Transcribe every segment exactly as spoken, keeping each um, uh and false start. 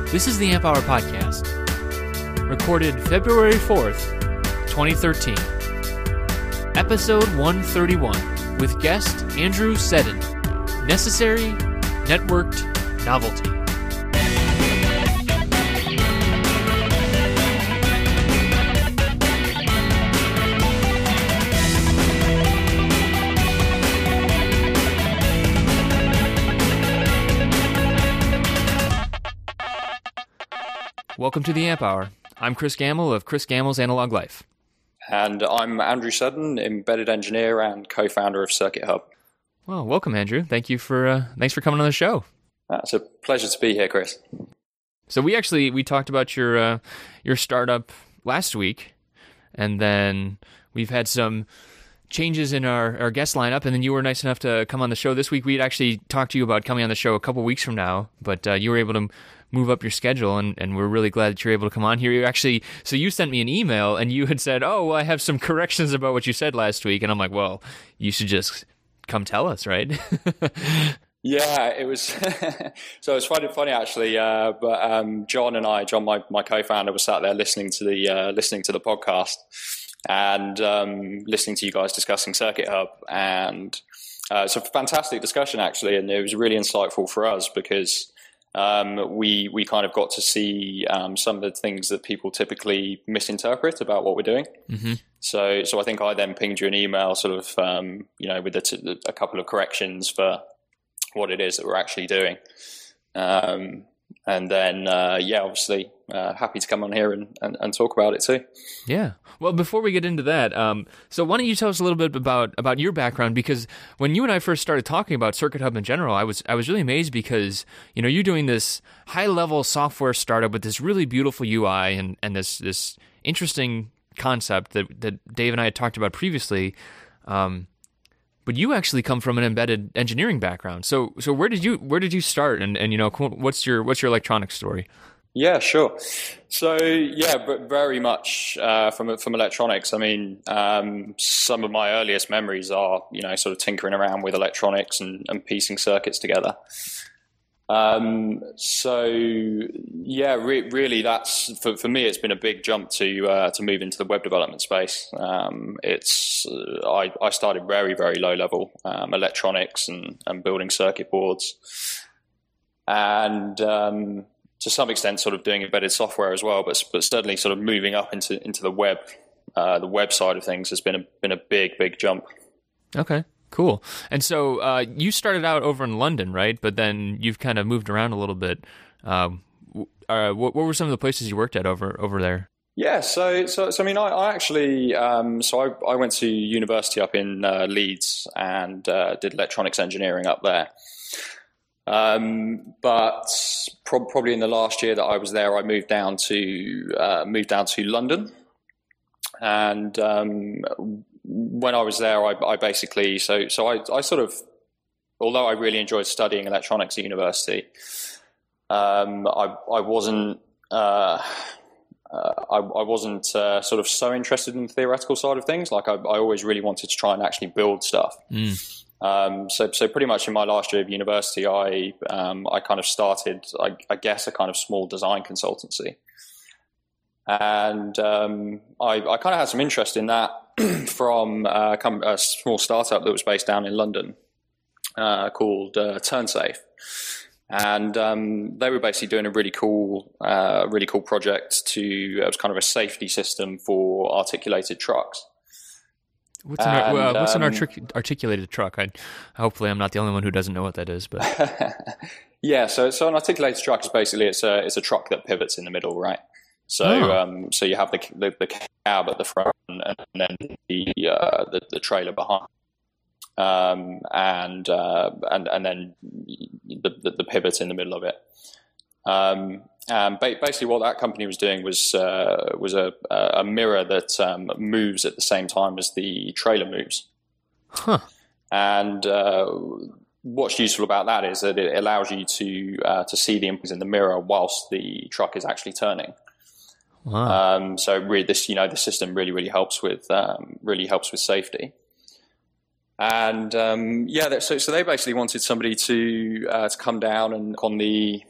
This is the Amp Hour Podcast, recorded February fourth, twenty thirteen. Episode one thirty-one, with guest Andrew Seddon. Necessary, Networked Novelty. Welcome to the Amp Hour. I'm Chris Gamble of Chris Gamble's Analog Life. And I'm Andrew Seddon, embedded engineer and co-founder of Circuit Hub. Well, welcome, Andrew. Thank you for uh, thanks for coming on the show. Uh, it's a pleasure to be here, Chris. So we actually we talked about your uh, your startup last week, and then we've had some changes in our, our guest lineup, and then you were nice enough to come on the show this week. We had actually talked to you about coming on the show a couple weeks from now, but uh, you were able to move up your schedule, and, and we're really glad that you're able to come on here. You actually, so you sent me an email, and you had said, oh, well, I have some corrections about what you said last week, and I'm like, well, you should just come tell us, right? Yeah, it was, so it was funny, funny actually, uh, but um, John and I, John, my, my co-founder, was sat there listening to the uh, listening to the podcast, and um, listening to you guys discussing Circuit Hub, and uh, it's a fantastic discussion actually, and it was really insightful for us because um, we we kind of got to see um, some of the things that people typically misinterpret about what we're doing. Mm-hmm. So so I think I then pinged you an email, sort of um, you know, with a, t- a couple of corrections for what it is that we're actually doing. Um, and then uh, yeah, obviously uh, happy to come on here and, and, and talk about it too. Yeah. Well, before we get into that, um, so why don't you tell us a little bit about, about your background? Because when you and I first started talking about Circuit Hub in general, I was I was really amazed because, you know, you're doing this high-level software startup with this really beautiful U I and, and this this interesting concept that, that Dave and I had talked about previously. Um, but you actually come from an embedded engineering background. So so where did you where did you start? And, and you know, what's your what's your electronics story? Yeah, sure. So yeah, but very much uh, from from electronics. I mean, um, some of my earliest memories are, you know, sort of tinkering around with electronics and, and piecing circuits together. Um, so yeah, re- really, that's for for me. It's been a big jump to uh, to move into the web development space. Um, it's uh, I I started very very low level um, electronics and and building circuit boards, and um, to some extent sort of doing embedded software as well, but but certainly sort of moving up into into the web, uh, the web side of things has been a been a big big jump. Okay, cool. And so uh, you started out over in London, right? But then you've kind of moved around a little bit. Um, uh, what, what were some of the places you worked at over over there? Yeah, so so, so I mean, I, I actually um, so I, I went to university up in uh, Leeds and uh, did electronics engineering up there. Um, but pro- probably in the last year that I was there, I moved down to uh, moved down to London, and um, when I was there, I, I basically so so I, I sort of, although I really enjoyed studying electronics at university, um, I I wasn't uh, uh, I, I wasn't uh, sort of so interested in the theoretical side of things. Like I, I always really wanted to try and actually build stuff. Mm. Um, so, so pretty much in my last year of university, I, um, I kind of started, I, I guess, a kind of small design consultancy. And, um, I, I kind of had some interest in that from uh, a small startup that was based down in London, uh, called, uh, TurnSafe. And, um, they were basically doing a really cool, uh, really cool project to, it was kind of a safety system for articulated trucks. What's an, and, uh, what's an artic- articulated truck? I, hopefully, I'm not the only one who doesn't know what that is. But yeah, so so an articulated truck is basically it's a it's a truck that pivots in the middle, right? So oh. um, so you have the, the the cab at the front, and then the uh, the, the trailer behind, um, and uh, and and then the, the the pivot in the middle of it. Um, and basically, what that company was doing was uh, was a a mirror that um, moves at the same time as the trailer moves. Huh. And uh, what's useful about that is that it allows you to uh, to see the images in the mirror whilst the truck is actually turning. Wow. Um, so really, this you know the system really really helps with um, really helps with safety. And um, yeah, so so they basically wanted somebody to uh, to come down and on the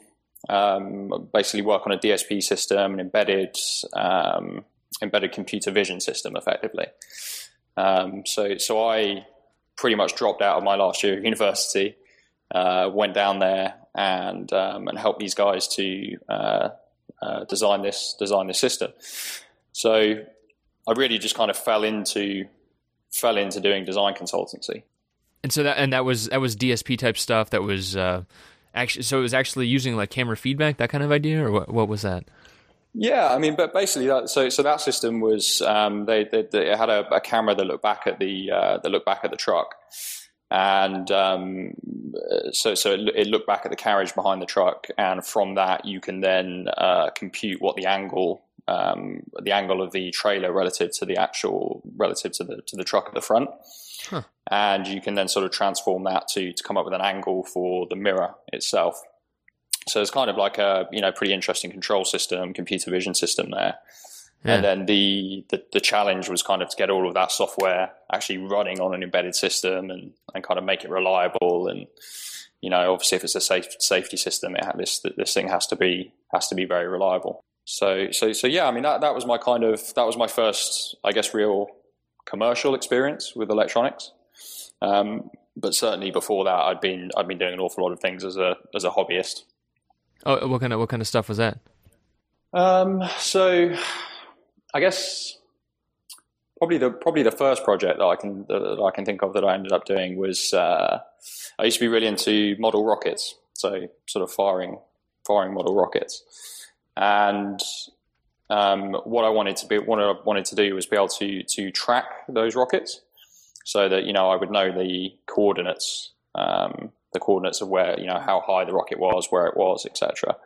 um, basically work on a D S P system, an embedded um, embedded computer vision system, effectively. Um, so, so I pretty much dropped out of my last year of university, uh, went down there and um, and helped these guys to uh, uh, design this design this system. So I really just kind of fell into fell into doing design consultancy. And so that and that was that was D S P type stuff. That was uh, actually so it was actually using like camera feedback, that kind of idea, or what? What was that? Yeah, I mean, but basically, that, so so that system was um, they, they they had a, a camera that looked back at the uh, that looked back at the truck, and um, so so it, it looked back at the carriage behind the truck, and from that you can then uh, compute what the angle um, the angle of the trailer relative to the actual relative to the to the truck at the front, huh. And you can then sort of transform that to to come up with an angle for the mirror itself. So it's kind of like a, you know, pretty interesting control system, computer vision system there. Yeah. And then the, the, the challenge was kind of to get all of that software actually running on an embedded system and, and kind of make it reliable. And, you know, obviously if it's a safe, safety system, it ha- this, this thing has to be, has to be very reliable. So, so, so yeah, I mean, that, that was my kind of, that was my first, I guess, real commercial experience with electronics. Um, but certainly before that, I'd been, I'd been doing an awful lot of things as a, as a hobbyist. Oh, what kind of what kind of stuff was that? Um, so, I guess probably the probably the first project that I can that I can think of that I ended up doing was uh, I used to be really into model rockets, so sort of firing firing model rockets, and um, what I wanted to be what I wanted to do was be able to to track those rockets, so that you know I would know the coordinates. Um, the coordinates of where, you know, how high the rocket was, where it was, et cetera.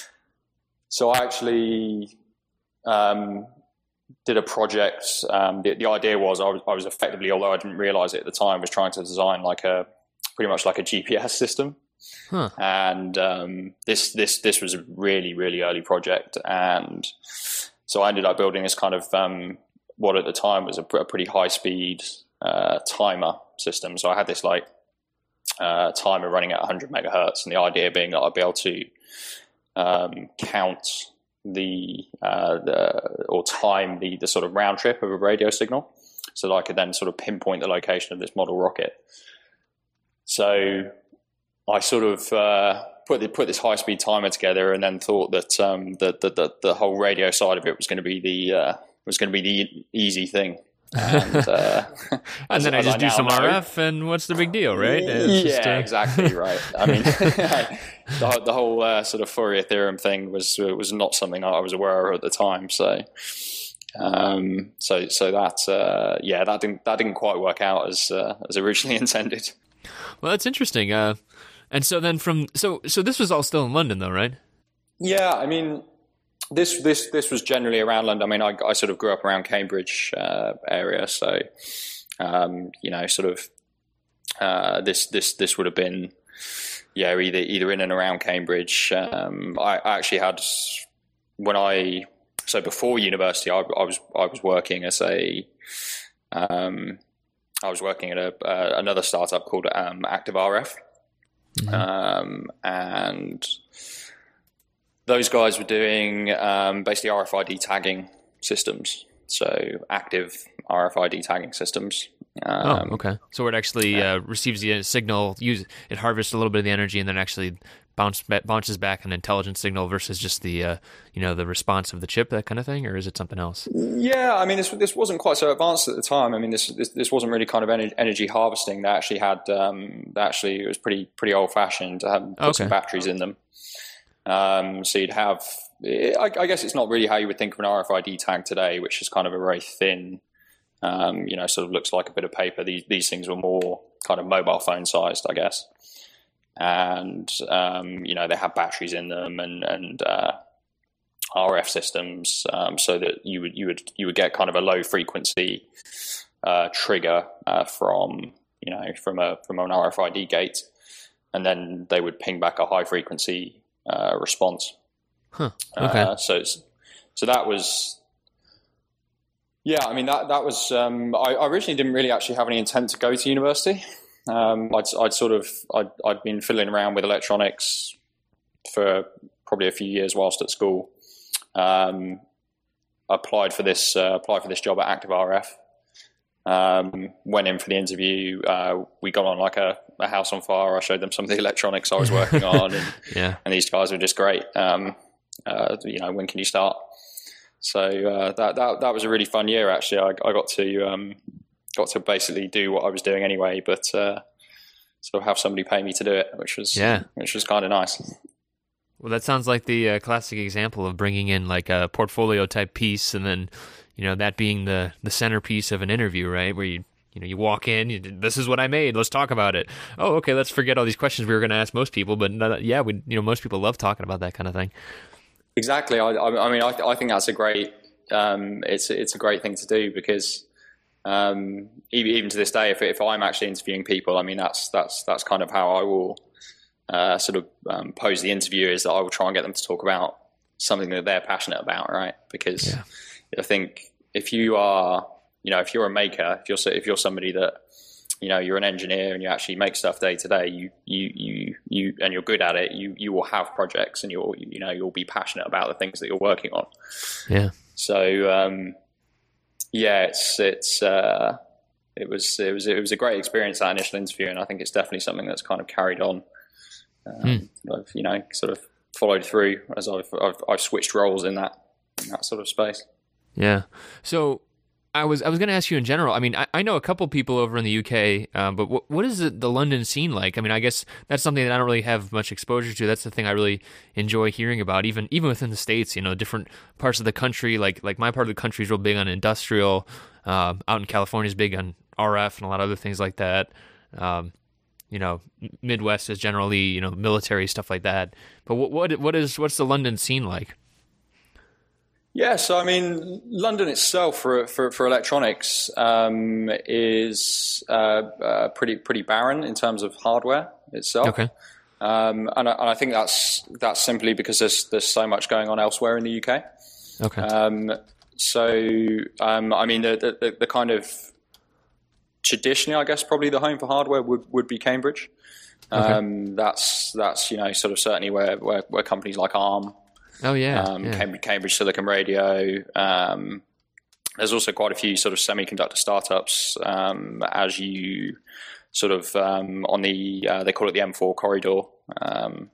So I actually um, did a project. Um, the, the idea was I was, I was effectively, although I didn't realize it at the time, was trying to design like a pretty much like a G P S system. Huh. And um, this this this was a really really early project, and so I ended up building this kind of um, what at the time was a, a pretty high speed uh, timer system. So I had this like Uh, timer running at one hundred megahertz, and the idea being that I'd be able to um, count the, uh, the or time the the sort of round trip of a radio signal, so that I could then sort of pinpoint the location of this model rocket. So I sort of uh, put the, put this high speed timer together, and then thought that um, that the, the the whole radio side of it was going to be the uh, was going to be the easy thing. And, uh, and as, then I just I do some know. R F, and what's the big deal, right? It's yeah, just, uh... exactly right. I mean, the, the whole uh, sort of Fourier theorem thing was was not something I was aware of at the time. So, um, so so that uh, yeah, that didn't that didn't quite work out as uh, as originally intended. Well, that's interesting. Uh, and so then from so so this was all still in London, though, right? Yeah, I mean. This this this was generally around London. I mean, I, I sort of grew up around Cambridge uh, area, so um, you know, sort of uh, this this this would have been yeah, either either in and around Cambridge. Um, I, I actually had when I so before university, I, I was I was working as a um, I was working at a uh, another startup called um, Active R F, mm-hmm. um, and those guys were doing um, basically R F I D tagging systems, so active R F I D tagging systems. Um, oh, okay. So it actually yeah. uh, receives the signal, use it harvests a little bit of the energy, and then actually bounce, bounces back an intelligent signal versus just the uh, you know the response of the chip, that kind of thing, or is it something else? Yeah, I mean this this wasn't quite so advanced at the time. I mean this this, this wasn't really kind of energy, energy harvesting. They actually had um, they actually it was pretty pretty old fashioned to have put okay. some batteries in them. Um, so you'd have, I, I guess it's not really how you would think of an R F I D tag today, which is kind of a very thin, um, you know, sort of looks like a bit of paper. These these things were more kind of mobile phone sized, I guess. And, um, you know, they have batteries in them and, and uh, R F systems, um, so that you would, you would, you would get kind of a low frequency uh, trigger uh, from, you know, from a, from an R F I D gate. And then they would ping back a high frequency Uh, response. Huh. Okay. Uh, so, so that was, yeah. I mean, that that was. Um, I, I originally didn't really actually have any intent to go to university. Um, I'd, I'd sort of, I'd, I'd been fiddling around with electronics for probably a few years whilst at school. Um, applied for this uh, applied for this job at Active R F. Um, went in for the interview. Uh, we got on like a, a house on fire. I showed them some of the electronics I was working on, and, yeah. and these guys were just great. Um, uh, you know, when can you start? So uh, that that that was a really fun year. Actually, I, I got to um, got to basically do what I was doing anyway, but uh, sort of have somebody pay me to do it, which was yeah. which was kind of nice. Well, that sounds like the uh, classic example of bringing in like a portfolio type piece, and then, you know, that being the, the centerpiece of an interview, right? Where you, you know, you walk in, you, this is what I made, let's talk about it. Oh, okay, let's forget all these questions we were going to ask most people, but uh, yeah, we, you know, most people love talking about that kind of thing. Exactly. I, I mean, I, I think that's a great, um, it's it's a great thing to do, because um, even, even to this day, if if I'm actually interviewing people, I mean, that's that's that's kind of how I will uh, sort of um, pose the interview, is that I will try and get them to talk about something that they're passionate about, right? Because yeah. I think if you are, you know, if you're a maker, if you're if you're somebody that, you know, you're an engineer and you actually make stuff day to day, you you you you and you're good at it, you you will have projects, and you'll you know you'll be passionate about the things that you're working on. Yeah. So um, yeah, it's it's uh, it was it was it was a great experience, that initial interview, and I think it's definitely something that's kind of carried on. Um, mm. I've you know sort of followed through as I've I've, I've switched roles in that in that sort of space. Yeah. So I was I was going to ask you in general. I mean, I, I know a couple people over in the U K, um, but what what is the, the London scene like? I mean, I guess that's something that I don't really have much exposure to. That's the thing I really enjoy hearing about, even even within the States. You know, different parts of the country. Like like my part of the country is real big on industrial. Uh, out in California is big on R F and a lot of other things like that. Um, you know, Midwest is generally, you know, military, stuff like that. But what what what is what's the London scene like? Yeah, so I mean, London itself for for, for electronics um, is uh, uh, pretty pretty barren in terms of hardware itself. Okay, um, and, I, and I think that's that's simply because there's there's so much going on elsewhere in the U K. Okay. Um, so um, I mean, the, the the kind of traditionally, I guess, probably the home for hardware would, would be Cambridge. Okay. Um, that's that's you know sort of certainly where where, where companies like ARM. Oh yeah, um, yeah. Cambridge, Cambridge Silicon Radio. Um, there's also quite a few sort of semiconductor startups um, as you sort of um, on the uh, they call it the M four corridor, um,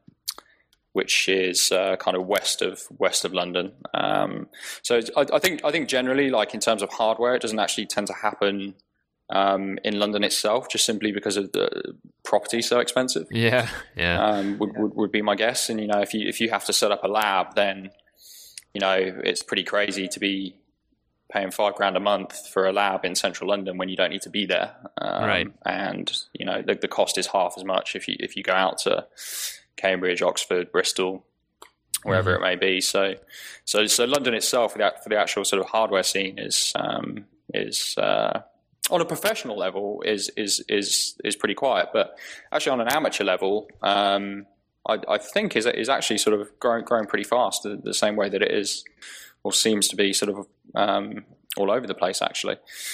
which is uh, kind of west of west of London. Um, so I, I think I think generally, like in terms of hardware, it doesn't actually tend to happen Um, in London itself, just simply because of the property so expensive. Yeah, yeah. Um, would, would would be my guess. And you know, if you if you have to set up a lab, then you know it's pretty crazy to be paying five grand a month for a lab in central London when you don't need to be there. Um, right. And you know, the, the cost is half as much if you if you go out to Cambridge, Oxford, Bristol, wherever mm-hmm. it may be. So, so so London itself, for the for the actual sort of hardware scene, is um, is uh, on a professional level is is is is pretty quiet, but actually on an amateur level, um, I, I think is is actually sort of growing growing pretty fast. The, the same way that it is, or seems to be, sort of um, all over the place. Actually,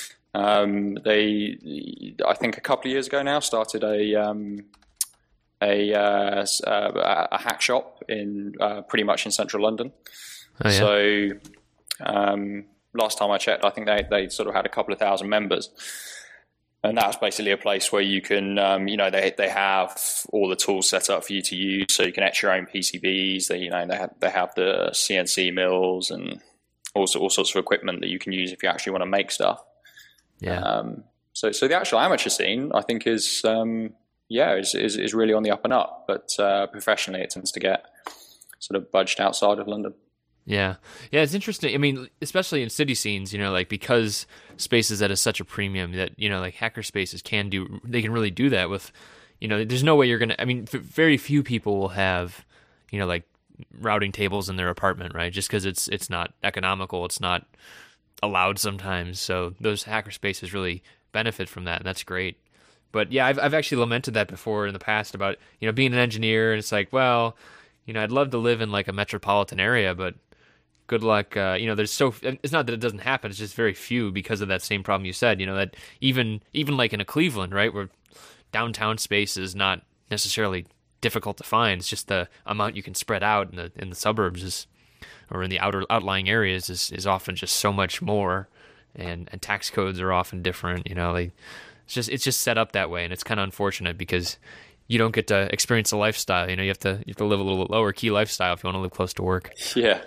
um, they I think a couple of years ago now started a um, a uh, a hack shop in uh, pretty much in central London. Oh, yeah. So. Um, Last time I checked, I think they, they sort of had a couple of thousand members. And that's basically a place where you can, um, you know, they they have all the tools set up for you to use, so you can etch your own P C Bs. They, you know, they have, they have the C N C mills and also all sorts of equipment that you can use if you actually want to make stuff. Yeah. Um, so so the actual amateur scene, I think, is um, yeah is, is is really on the up and up. But uh, professionally, it tends to get sort of budged outside of London. Yeah. Yeah, it's interesting. I mean, especially in city scenes, you know, like because space is at a, such a premium that, you know, like hacker spaces can do, they can really do that with, you know, there's no way you're going to, I mean, f- very few people will have, you know, like routing tables in their apartment, right? Just because it's, it's not economical, it's not allowed sometimes. So those hacker spaces really benefit from that, and that's great. But yeah, I've, I've actually lamented that before in the past about, you know, being an engineer, and it's like, well, you know, I'd love to live in like a metropolitan area, but good luck. Uh, you know, there's so, it's not that it doesn't happen, it's just very few because of that same problem you said, you know, that even, even like in a Cleveland, right, where downtown space is not necessarily difficult to find. It's just the amount you can spread out in the in the suburbs is, or in the outer outlying areas is, is often just so much more, and, and tax codes are often different. You know, like it's just it's just set up that way, and it's kind of unfortunate because you don't get to experience the lifestyle. You know, you have to you have to live a little lower key lifestyle if you want to live close to work. Yeah.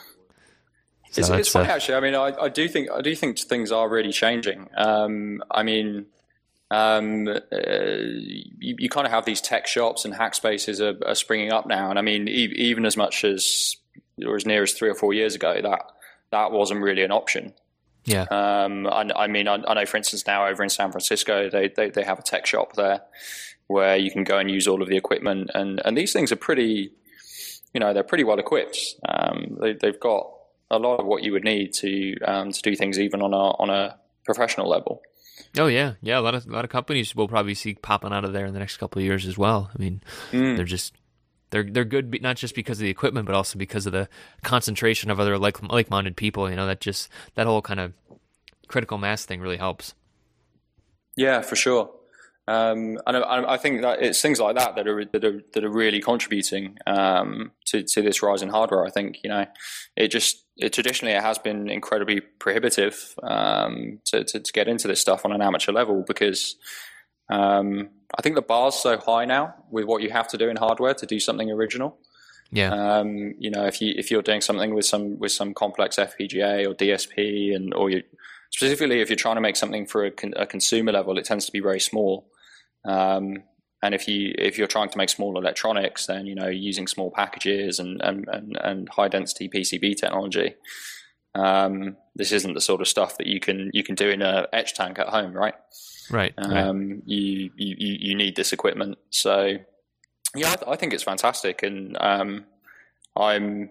So it's, it's funny uh, actually. I mean, I, I do think I do think things are really changing. Um, I mean, um, uh, you, you kind of have these tech shops and hack spaces are, are springing up now, and I mean, e- even as much as or as near as three or four years ago, that that wasn't really an option. Yeah. Um, I, I mean, I, I know, for instance, now over in San Francisco, they, they they have a tech shop there where you can go and use all of the equipment, and and these things are pretty, you know, they're pretty well equipped. Um, they, they've got a lot of what you would need to um, to do things even on a on a professional level. Oh yeah, yeah. A lot of a lot of companies will probably see popping out of there in the next couple of years as well. I mean, mm. they're just they're they're good not just because of the equipment, but also because of the concentration of other like like-minded people. You know, that just that whole kind of critical mass thing really helps. Yeah, for sure. Um, and I, I think that it's things like that that are that are that are really contributing um, to to this rise in hardware. I think you know, it just it traditionally it has been incredibly prohibitive um, to, to to get into this stuff on an amateur level because um, I think the bar's so high now with what you have to do in hardware to do something original. Yeah. Um, you know, if you if you're doing something with some with some complex F P G A or D S P, and or you specifically if you're trying to make something for a, con, a consumer level, it tends to be very small. Um, and if you if you're trying to make small electronics, then you know using small packages and and, and, and high density P C B technology, um, this isn't the sort of stuff that you can you can do in a etch tank at home, right? Right. Um, right. You, you you need this equipment, so yeah, I, th- I think it's fantastic, and um, I'm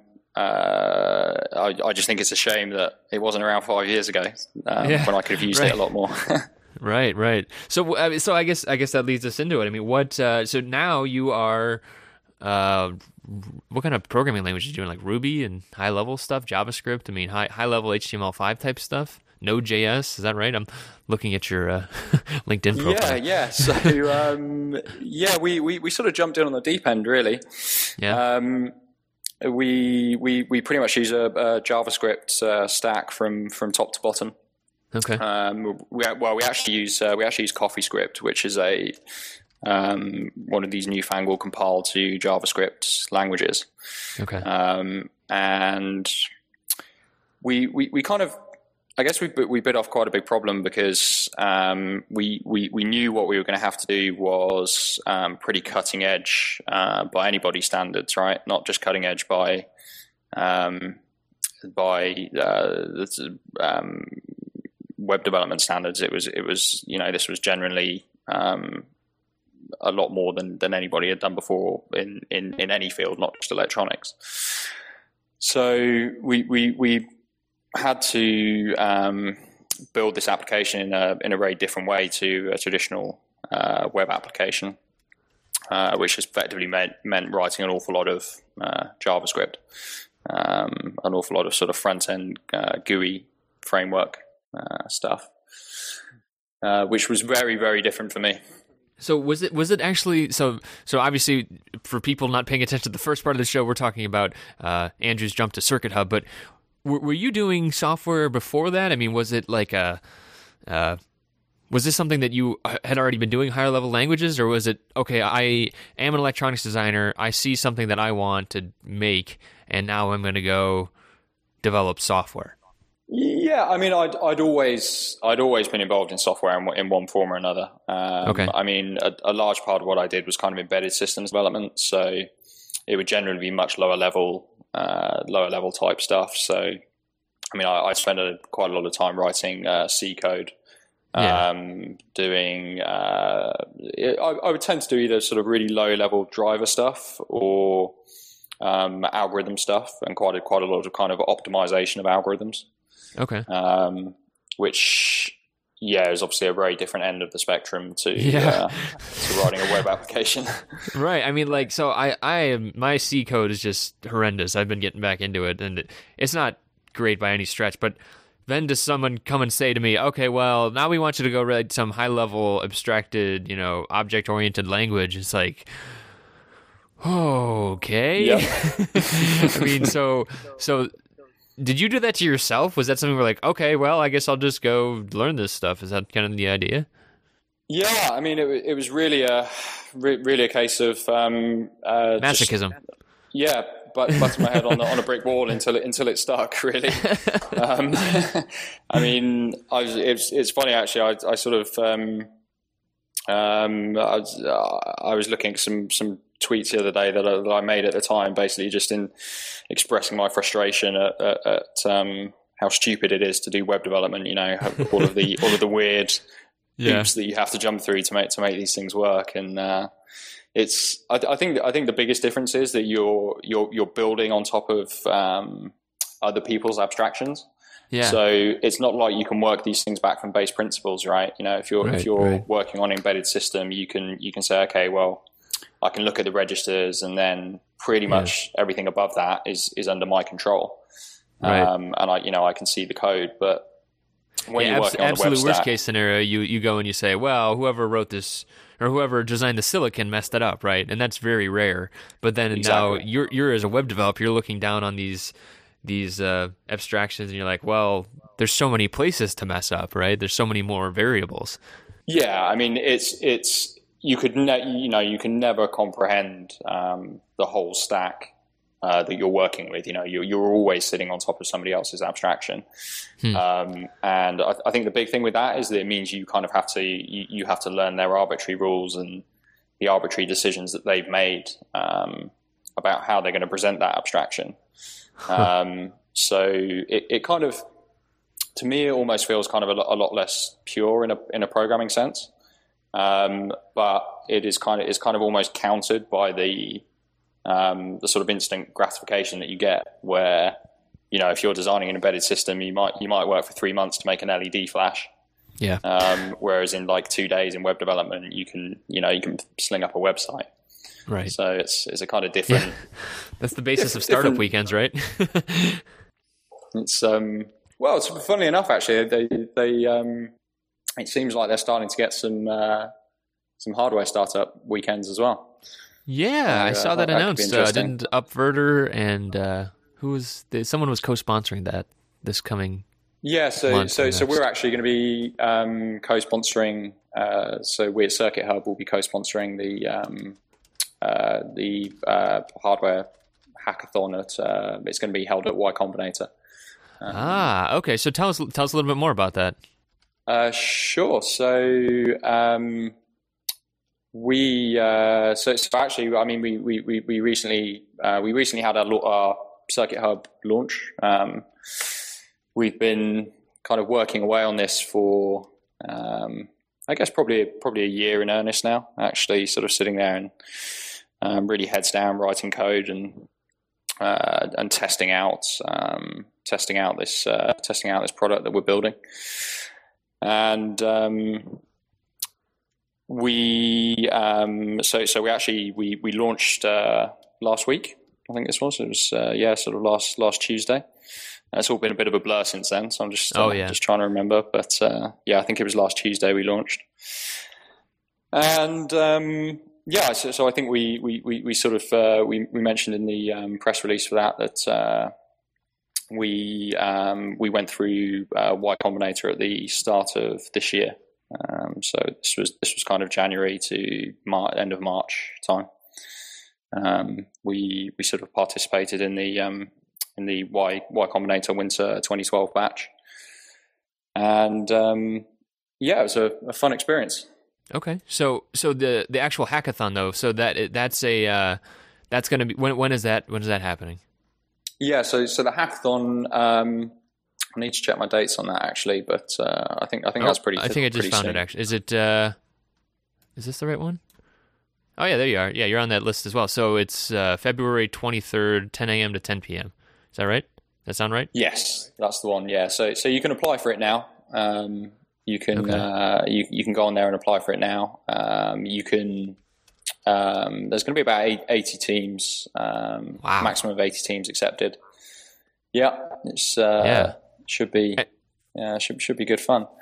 uh, I, I just think it's a shame that it wasn't around five years ago um, yeah. when I could have used right. it a lot more. Right, right. So, uh, so I guess I guess that leads us into it. I mean, what? Uh, so now you are, uh, what kind of programming language are you doing? Like Ruby and high level stuff, JavaScript. I mean, high high level H T M L five type stuff. Node.js, is that right? I'm looking at your uh, LinkedIn profile. Yeah, yeah. So, um, yeah, we, we we sort of jumped in on the deep end, really. Yeah. Um, we we we pretty much use a, a JavaScript uh, stack from from top to bottom. Okay. Um, we, well, we actually use uh, we actually use CoffeeScript, which is a um, one of these newfangled compiled to JavaScript languages. Okay. Um, and we, we we kind of, I guess we we bit off quite a big problem because um, we we we knew what we were going to have to do was um, pretty cutting edge uh, by anybody's standards, right? Not just cutting edge by um, by uh, um, web development standards. It was, it was, you know, this was generally um, a lot more than, than anybody had done before in, in, in any field, not just electronics. So we, we, we had to um, build this application in a, in a very different way to a traditional uh, web application, uh, which has effectively meant, meant writing an awful lot of uh, JavaScript, um, an awful lot of sort of front-end uh, G U I framework Uh, stuff, uh, which was very, very different for me. So was it was it actually so so obviously for people not paying attention to the first part of the show, we're talking about uh, Andrew's jump to Circuit Hub, but were, were you doing software before that? I mean, was it like a uh, was this something that you had already been doing, higher level languages, or was it okay? I am an electronics designer. I see something that I want to make, and now I'm going to go develop software. Yeah, I mean, I'd, I'd always, I'd always been involved in software in, in one form or another. Um, okay. I mean, a, a large part of what I did was kind of embedded systems development, so it would generally be much lower level, uh, lower level type stuff. So, I mean, I, I spent a, quite a lot of time writing uh, C code, um, yeah. doing. Uh, it, I, I would tend to do either sort of really low level driver stuff or um, algorithm stuff, and quite a, quite a lot of kind of optimization of algorithms. Okay. Um, which, yeah, is obviously a very different end of the spectrum to yeah. uh, to writing a web application. Right. I mean, like, so I, I am, my C code is just horrendous. I've been getting back into it, and it, it's not great by any stretch. But then does someone come and say to me, "Okay, well, now we want you to go write some high level abstracted, you know, object oriented language?" It's like, Okay. Yep. I mean, so so did you do that to yourself? Was that something where like, okay, well, I guess I'll just go learn this stuff? Is that kind of the idea? Yeah, I mean, it, it was really a re- really a case of um, uh, just, Masochism. yeah, but butting my head on the, on a brick wall until it until it stuck. Really, um, I mean, I was, it's it's funny actually. I, I sort of um, um, I, was, uh, I was looking at some some tweets the other day that I, that I made at the time, basically just in expressing my frustration at, at, at um, how stupid it is to do web development. You know, all of the all of the weird Yeah. hoops that you have to jump through to make to make these things work, and uh, it's I, I think I think the biggest difference is that you're you're you're building on top of um, other people's abstractions. Yeah. So it's not like you can work these things back from base principles, right? You know, if you're Right, if you're right. working on an embedded system, you can you can say, okay, well, I can look at the registers, and then pretty much everything above that is is under my control, Right. um, and I you know I can see the code, but when Yeah, you're abs- working on the absolute web worst stack, case scenario, you you go and you say, well, whoever wrote this or whoever designed the silicon messed it up, right? And that's very rare. But then now Exactly. you're you're as a web developer, you're looking down on these these uh, abstractions, and you're like, well, there's so many places to mess up, right? There's so many more variables. yeah, I mean, it's it's you could ne- you know you can never comprehend um, the whole stack uh, that you're working with. You know, you're you're always sitting on top of somebody else's abstraction, Hmm. um, and I, I think the big thing with that is that it means you kind of have to you, you have to learn their arbitrary rules and the arbitrary decisions that they've made um, about how they're going to present that abstraction. Um, so it, it kind of, to me, it almost feels kind of a lot, a lot less pure in a in a programming sense. Um, but it is kind of is kind of almost countered by the um, the sort of instant gratification that you get, where you know if you're designing an embedded system, you might you might work for three months to make an L E D flash. Yeah. Um, whereas in like two days in web development, you can you know you can sling up a website. Right. So it's it's a kind of different. That's the basis Diff- of startup different- weekends, right? It's um well, it's funnily enough actually they they um it seems like they're starting to get some uh, some hardware startup weekends as well. Yeah, I Uh, saw that that could be announced. Uh, interesting. didn't Upverter and uh, who was the, someone was co-sponsoring that this coming? Yeah, so Month so or so next. we're actually going to be um, co-sponsoring. Uh, so we at Circuit Hub will be co-sponsoring the um, uh, the uh, hardware hackathon at. Uh, it's going to be held at Y Combinator. Ah, okay. So tell us tell us a little bit more about that. Uh, sure. So um, we uh, so, so actually, I mean, we we we, we recently uh, we recently had our, our Circuit Hub launch. Um, we've been kind of working away on this for um, I guess probably probably a year in earnest now. Actually, sort of sitting there and um, really heads down writing code and uh, and testing out um, testing out this uh, testing out this product that we're building. And um, we um, so so we actually we we launched uh, last week. I think this was it was uh, yeah sort of last last Tuesday. Uh, It's all been a bit of a blur since then, so I'm just uh, Oh, yeah. just trying to remember. But uh, yeah, I think it was last Tuesday we launched. And um, yeah, so, so I think we we we, we sort of uh, we we mentioned in the um, press release for that that. Uh, We um, we went through uh, Y Combinator at the start of this year, um, so this was this was kind of January to Mar- end of March time. Um, we we sort of participated in the um, in the Y Y Combinator Winter twenty twelve batch, and um, yeah, it was a, a fun experience. Okay. So so the the actual hackathon though, so that that's a uh, that's going to be when when is that when is that happening? Yeah, so so the hackathon. Um, I need to check my dates on that actually, but uh, I think I think Oh, that's pretty. I think I just pretty found soon. it actually. Is it uh is this the right one? Oh yeah, there you are. Yeah, you're on that list as well. So it's uh, February twenty-third, ten a.m. to ten p.m. Is that right? That sound right? Yes, that's the one. Yeah, so so you can apply for it now. Um, you can Okay. uh, you you can go on there and apply for it now. Um, you can. Um, there's going to be about eight, eighty teams. Um, Wow. Maximum of eighty teams accepted. Yeah, it's uh, Yeah. should be Eh. yeah should should be good fun.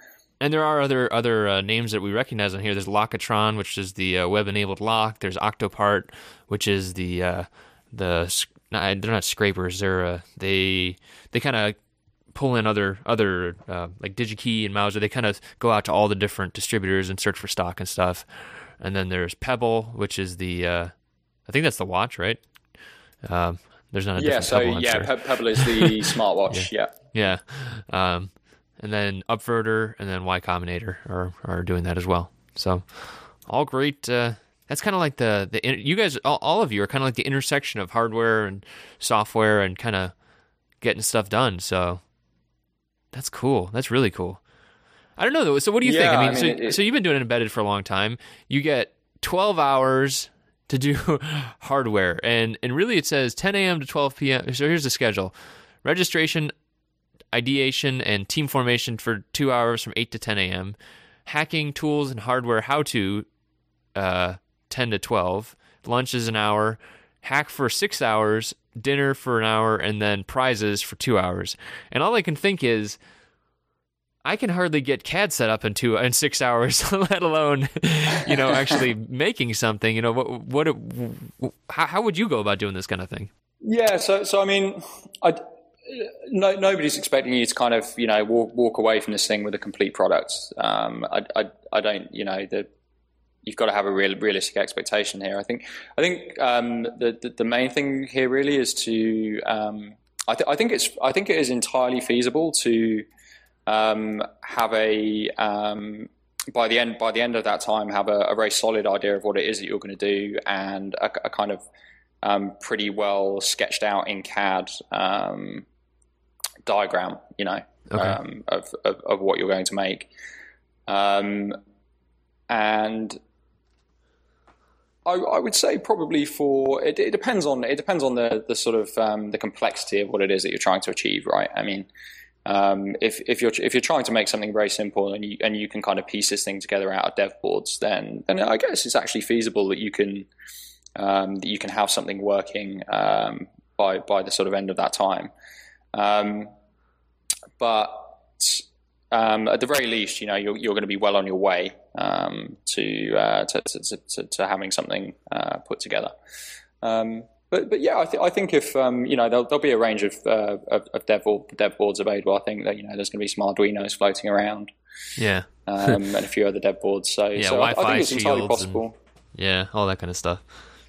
And there are other other uh, names that we recognize on here. There's Lockatron, which is the uh, web-enabled lock. There's Octopart, which is the uh, the no, they're not scrapers. They're uh, they they kind of pull in other other uh, like DigiKey and Mouser. They kind of go out to all the different distributors and search for stock and stuff. And then there's Pebble, which is the uh, I think that's the watch, right? Um, there's not a yeah. different So Pebble, I'm yeah, sure. Pe- Pebble is the smartwatch. yeah. Yeah. Yeah. Um, and then Upverter and then Y Combinator are, are doing that as well. So all great. Uh, that's kind of like the, the, you guys, all, all of you are kind of like the intersection of hardware and software and kind of getting stuff done. So that's cool. That's really cool. I don't know though. So what do you Yeah, think? I mean, I mean so, it, it, so you've been doing embedded for a long time. You get twelve hours to do hardware, and, and really it says ten a.m. to twelve p.m. So here's the schedule. Registration, ideation, and team formation for two hours from eight to ten a.m. Hacking, tools, and hardware how-to, uh, ten to twelve. Lunch is an hour. Hack for six hours. Dinner for an hour. And then prizes for two hours. And all I can think is, I can hardly get C A D set up in two in six hours, let alone, you know, actually making something. You know, what, what, how, how would you go about doing this kind of thing? Yeah, so so I mean, I, no, nobody's expecting you to kind of you know walk walk away from this thing with a complete product. Um, I, I I don't you know the you've got to have a real realistic expectation here. I think I think um, the, the the main thing here really is to um, I, th- I think it's I think it is entirely feasible to. Um, have a um, by the end by the end of that time have a, a very solid idea of what it is that you're going to do and a, a kind of um, pretty well sketched out in C A D um, diagram, you know, okay. um, of, of of what you're going to make, um, and I, I would say probably for it, it depends on it depends on the the sort of um, the complexity of what it is that you're trying to achieve, right? I mean. Um, if if you're if you're trying to make something very simple and you and you can kind of piece this thing together out of dev boards, then then I guess it's actually feasible that you can um, that you can have something working um, by by the sort of end of that time. Um, but um, at the very least, you know, you're you're going to be well on your way um, to, uh, to, to to to having something uh, put together. Um, But but yeah, I, th- I think if um, you know there'll, there'll be a range of uh, of, of dev, board, dev boards available. I think that you know there's going to be some Arduinos floating around, yeah, um, and a few other dev boards. So yeah, so I, Wi-Fi I think it's entirely possible. And, yeah, all that kind of stuff.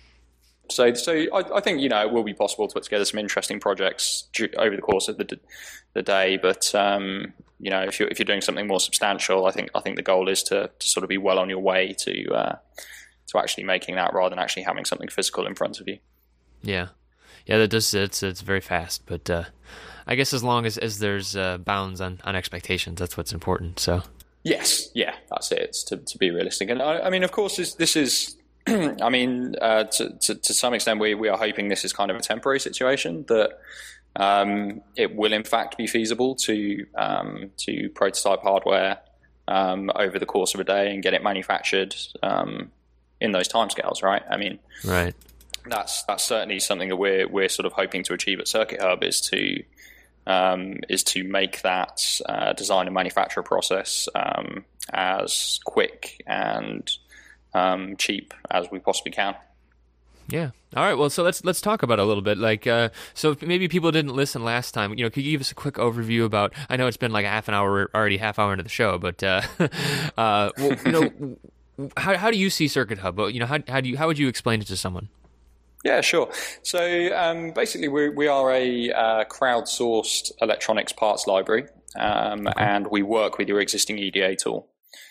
So so I, I think you know it will be possible to put together some interesting projects over the course of the the day. But um, you know if you're if you're doing something more substantial, I think I think the goal is to, to sort of be well on your way to uh, to actually making that rather than actually having something physical in front of you. Yeah. Yeah, that does. It's it's very fast, but uh, I guess as long as, as there's uh, bounds on, on expectations, that's what's important. So yes, yeah, that's it. It's to to be realistic, and I, I mean, of course, this, this is. I mean, uh, to, to to some extent, we we are hoping this is kind of a temporary situation that um, it will in fact be feasible to um, to prototype hardware um, over the course of a day and get it manufactured um, in those timescales. Right? I mean, right. That's that's certainly something that we're we're sort of hoping to achieve at Circuit Hub is to um, is to make that uh, design and manufacture process um, as quick and um, cheap as we possibly can. Yeah. All right. Well, so let's let's talk about it a little bit. Like, uh, so maybe people didn't listen last time. You know, could you give us a quick overview about? I know it's been like a half an hour already, half hour into the show, but uh, uh, well, you know, how how do you see Circuit Hub? You know, how how do you how would you explain it to someone? Yeah, sure. So um, basically, we we are a uh, crowdsourced electronics parts library, um, okay. and we work with your existing E D A tool.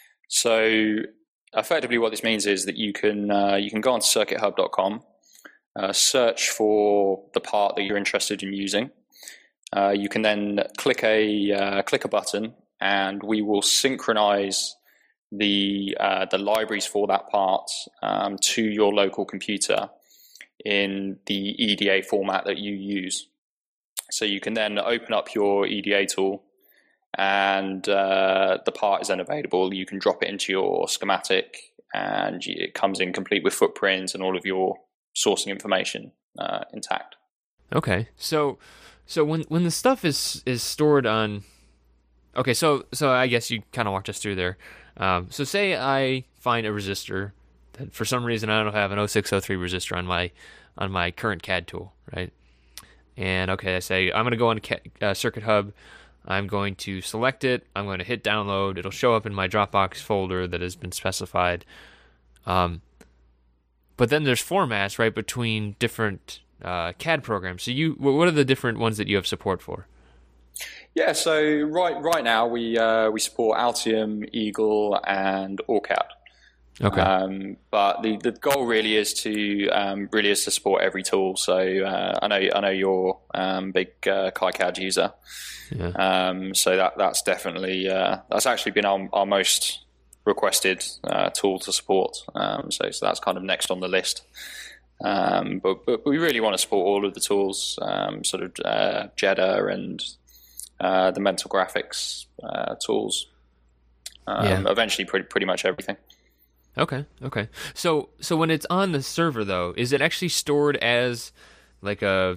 So effectively, what this means is that you can uh, you can go on to circuit hub dot com, uh, search for the part that you're interested in using. Uh, you can then click a uh, click a button, and we will synchronize the uh, the libraries for that part um, to your local computer in the E D A format that you use. So you can then open up your E D A tool and uh, the part is then available. You can drop it into your schematic and it comes in complete with footprints and all of your sourcing information uh, intact. Okay. So so when when the stuff is is stored on Okay, so so I guess you kind of walked us through there. Um, so say I find a resistor that for some reason I don't have an oh six oh three resistor on my on my current C A D tool, right? And okay, I say I'm going to go on uh, Circuit Hub. I'm going to select it. I'm going to hit download. It'll show up in my Dropbox folder that has been specified. Um, but then there's formats right between different uh, C A D programs. So you, what are the different ones that you have support for? Yeah, so right right now we uh, we support Altium, Eagle, and OrCAD. Okay. Um, but the, the goal really is to um, really is to support every tool. So uh, I know I know you're um, big uh, KiCad user. Yeah. Um, so that that's definitely uh, that's actually been our, our most requested uh, tool to support. Um, so so that's kind of next on the list. Um, but but we really want to support all of the tools, um, sort of uh, Jeddah and uh, the mental graphics uh, tools. Um, Yeah. Eventually, pretty pretty much everything. Okay, okay. So so when it's on the server though, is it actually stored as like a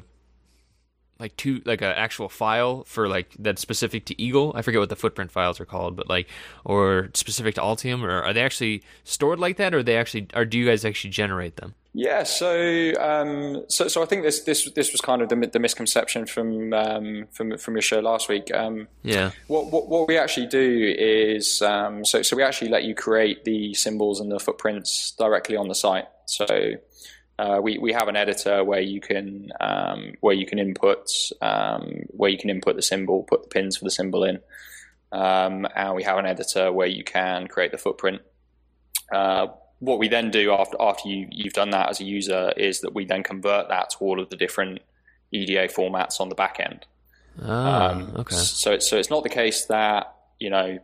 like two like a actual file for like that's specific to Eagle? I forget what the footprint files are called, but like or specific to Altium, or are they actually stored like that, or are they actually or do you guys actually generate them? Yeah, so um, so so I think this this this was kind of the, the misconception from um, from from your show last week. Um, Yeah. What, what what we actually do is um, so so we actually let you create the symbols and the footprints directly on the site. So uh, we we have an editor where you can um, where you can input um, where you can input the symbol, put the pins for the symbol in, um, and we have an editor where you can create the footprint. Uh, What we then do after after you, you've done that as a user is that we then convert that to all of the different E D A formats on the back end. Ah, Um, okay. So it's so it's not the case that you know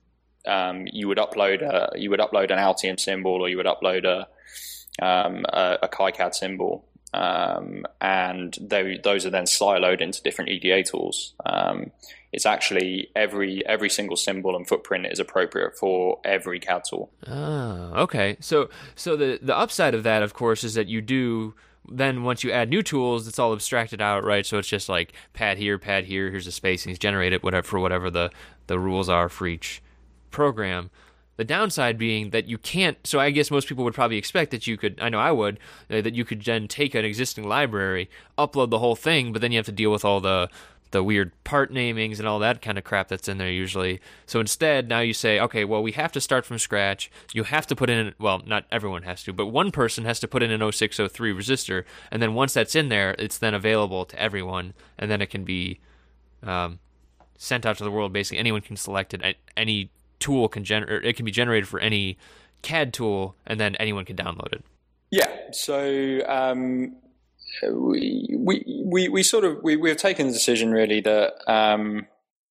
um, you would upload a, you would upload an Altium symbol or you would upload a um, a, a KiCad symbol, um, and they, those are then siloed into different E D A tools. Um, it's actually every every single symbol and footprint is appropriate for every C A D tool. Ah, okay. So so the the upside of that, of course, is that you do then once you add new tools, it's all abstracted out, right? So it's just like pad here, pad here. Here's the spacings, generate it, whatever for whatever the the rules are for each program. The downside being that you can't. So I guess most people would probably expect that you could. I know I would uh, that you could then take an existing library, upload the whole thing, but then you have to deal with all the the weird part namings and all that kind of crap that's in there usually. So instead, now you say, okay, well, we have to start from scratch. You have to put in, well, not everyone has to, but one person has to put in an oh six oh three resistor, and then once that's in there, it's then available to everyone, and then it can be um, sent out to the world. Basically, anyone can select it. Any tool can generate. It can be generated for any C A D tool, and then anyone can download it. Yeah. So. Um We, we we we sort of we we've taken the decision really that um,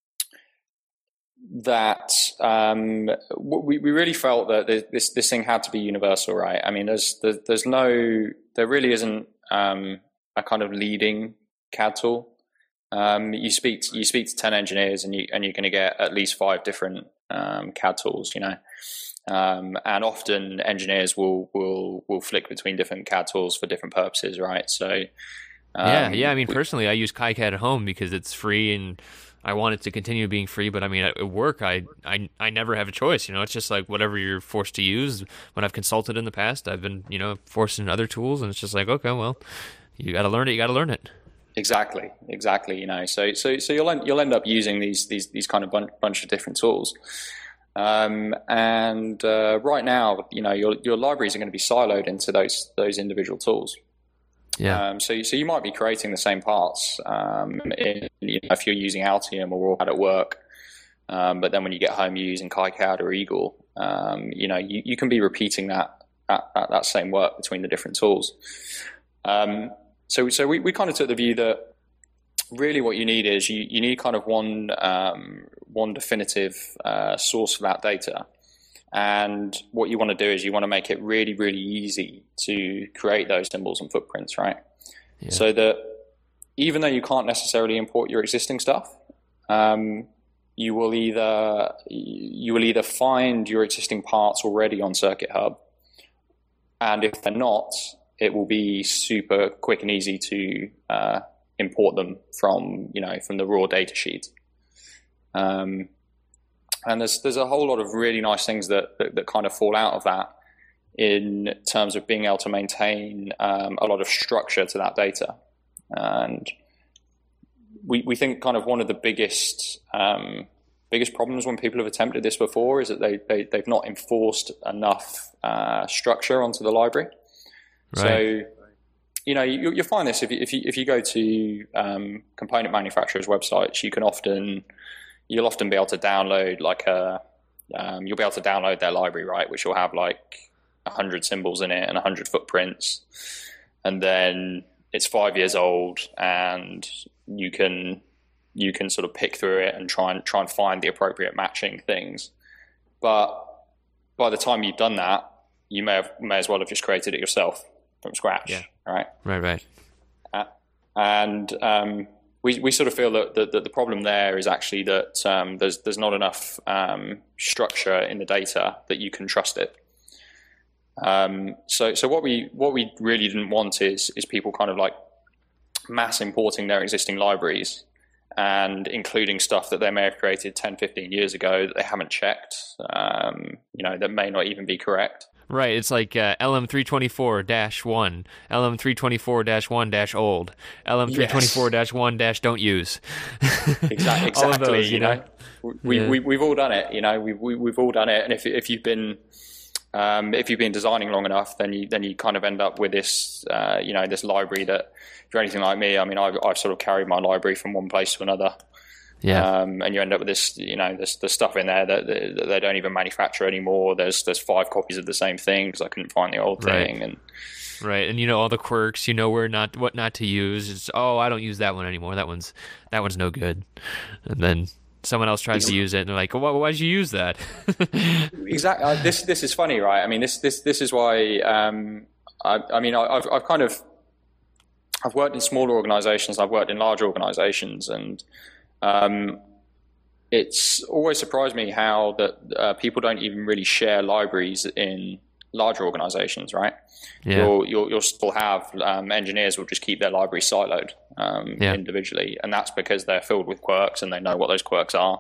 that um, we we really felt that this this thing had to be universal, right? I mean, there's there's no there really isn't um, a kind of leading C A D tool. Um, you speak to, you speak to ten engineers and you and you're going to get at least five different um, C A D tools, you know. Um, and often engineers will, will will flick between different C A D tools for different purposes, right? So um, yeah, yeah. I mean, we, personally, I use KiCad at home because it's free, and I want it to continue being free. But I mean, at work, I, I I never have a choice. You know, it's just like whatever you're forced to use. When I've consulted in the past, I've been you know forced in other tools, and it's just like, okay, well, you got to learn it. You got to learn it. Exactly, exactly. You know, so so so you'll end, you'll end up using these these these kind of bun- bunch of different tools. Um, and uh, right now, you know, your your libraries are going to be siloed into those those individual tools. Yeah. Um, so so you might be creating the same parts um, in, you know, if you're using Altium or OrCAD at work, um, but then when you get home, you're using KiCad or Eagle. Um, you know, you, you can be repeating that, that that that same work between the different tools. Um, so so we, we kind of took the view that really what you need is you, you need kind of one um, one definitive uh, source for that data. And what you want to do is you want to make it really, really easy to create those symbols and footprints, right? Yeah. So that even though you can't necessarily import your existing stuff, um, you will either you will either find your existing parts already on Circuit Hub, and if they're not, it will be super quick and easy to uh, import them from you know from the raw data sheet. Um, And there's there's a whole lot of really nice things that that, that kind of fall out of that in terms of being able to maintain um, a lot of structure to that data. And we we think kind of one of the biggest um, biggest problems when people have attempted this before is that they, they they've not enforced enough uh, structure onto the library. Right. So, you know, you, you'll find this if you, if you if you go to um, component manufacturers' websites, you can often you'll often be able to download like a um, you'll be able to download their library, right, which will have like a hundred symbols in it and a hundred footprints, and then it's five years old, and you can you can sort of pick through it and try and try and find the appropriate matching things. But by the time you've done that, you may have may as well have just created it yourself from scratch. Yeah. Right. Right. Right. Uh, and um, we we sort of feel that, that, that the problem there is actually that um, there's there's not enough um, structure in the data that you can trust it. Um, so so what we what we really didn't want is is people kind of like mass importing their existing libraries and including stuff that they may have created ten, fifteen years ago that they haven't checked, um, you know, that may not even be correct. Right, it's like uh, L M three twenty-four dash one, L M three twenty-four dash one dash old, L M three twenty-four dash one dash don't use. Exactly, exactly. All of those, you know, we, yeah. we we've all done it. You know, we, we we've all done it. And if if you've been um, if you've been designing long enough, then you then you kind of end up with this uh, you know this library that, if you're anything like me, I mean, I've I've sort of carried my library from one place to another. Yeah, um, and you end up with this, you know, there's the stuff in there that, that they don't even manufacture anymore. There's there's five copies of the same thing because I couldn't find the old right. thing, and right, and you know all the quirks. You know where not what not to use. It's oh, I don't use that one anymore. That one's that one's no good. And then someone else tries to use it, and they're like, well, why did you use that? Exactly. Uh, this this is funny, right? I mean, this this this is why. Um, I, I mean, I, I've I've kind of I've worked in smaller organisations. I've worked in larger organisations, and Um, it's always surprised me how that uh, people don't even really share libraries in larger organizations, right? Yeah. You'll, you'll, you'll still have um, engineers will just keep their library siloed um, yeah. individually, and that's because they're filled with quirks and they know what those quirks are.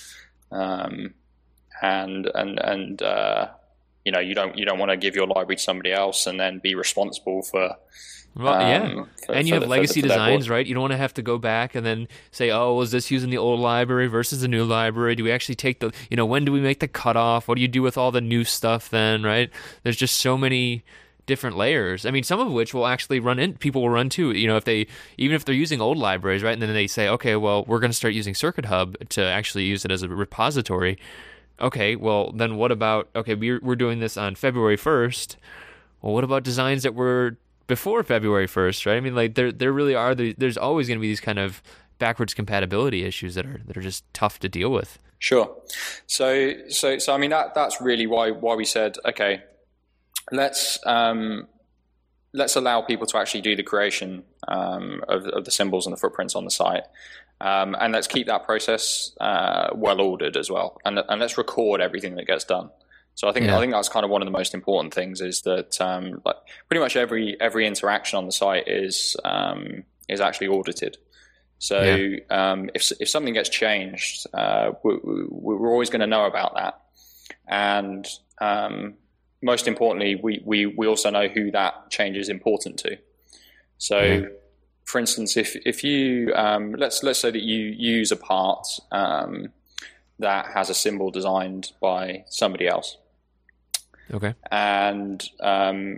Um, and and and uh, you know, you don't you don't want to give your library to somebody else and then be responsible for. Well, um, yeah, for, and you have the, legacy for the, for designs, right? You don't want to have to go back and then say, "Oh, was this using the old library versus the new library? Do we actually take the, you know, when do we make the cutoff? What do you do with all the new stuff then?" Right? There's just so many different layers. I mean, some of which will actually run in. People will run too. You know, if they even if they're using old libraries, right? And then they say, "Okay, well, we're going to start using Circuit Hub to actually use it as a repository." Okay, well, then what about? Okay, we're we're doing this on February first. Well, what about designs that were before February first, right? I mean, like there, there really are. The, there's always going to be these kind of backwards compatibility issues that are that are just tough to deal with. Sure. So, so, so I mean, that that's really why why we said, okay, let's um, let's allow people to actually do the creation um, of, of the symbols and the footprints on the site, um, and let's keep that process uh, well ordered as well, and and let's record everything that gets done. So I think yeah. I think that's kind of one of the most important things is that um, like pretty much every every interaction on the site is um, is actually audited. So yeah. um, if if something gets changed, uh, we, we're always going to know about that. And um, most importantly, we, we we also know who that change is important to. So, yeah. for instance, if if you um, let's let's say that you use a part um, that has a symbol designed by somebody else. Okay. And um,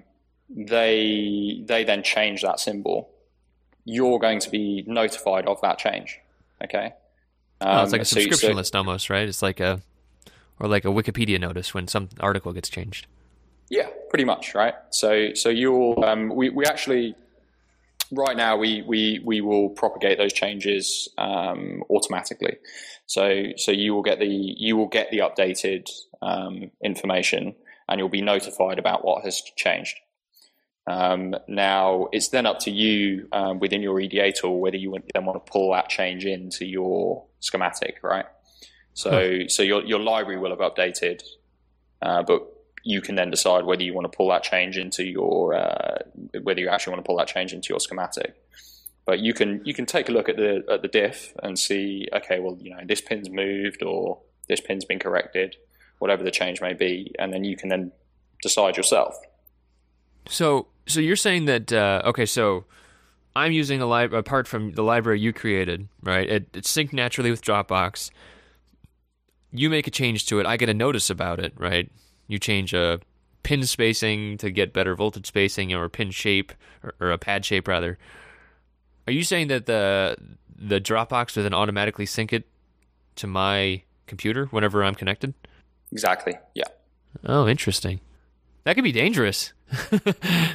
they they then change that symbol. You're going to be notified of that change. Okay. Um, oh, it's like a so, subscription so, list almost, right? It's like a or like a Wikipedia notice when some article gets changed. Yeah, pretty much, right? So so you'll um, we we actually right now we we we will propagate those changes um, automatically. So so you will get the you will get the updated um, information. And you'll be notified about what has changed. Um, now, it's then up to you um, within your E D A tool whether you then want to pull that change into your schematic, right? So, huh. so your your library will have updated, uh, but you can then decide whether you want to pull that change into your uh, whether you actually want to pull that change into your schematic. But you can you can take a look at the at the diff and see, okay, well, you know, this pin's moved or this pin's been corrected, whatever the change may be, and then you can then decide yourself. So, so you're saying that uh, okay, so I'm using a, li- a part from the library you created, right? It, it's synced naturally with Dropbox. You make a change to it, I get a notice about it, right? You change a pin spacing to get better voltage spacing, or pin shape, or, or a pad shape rather. Are you saying that the the Dropbox will then automatically sync it to my computer whenever I'm connected? Exactly. Yeah. Oh, interesting. That could be dangerous. uh,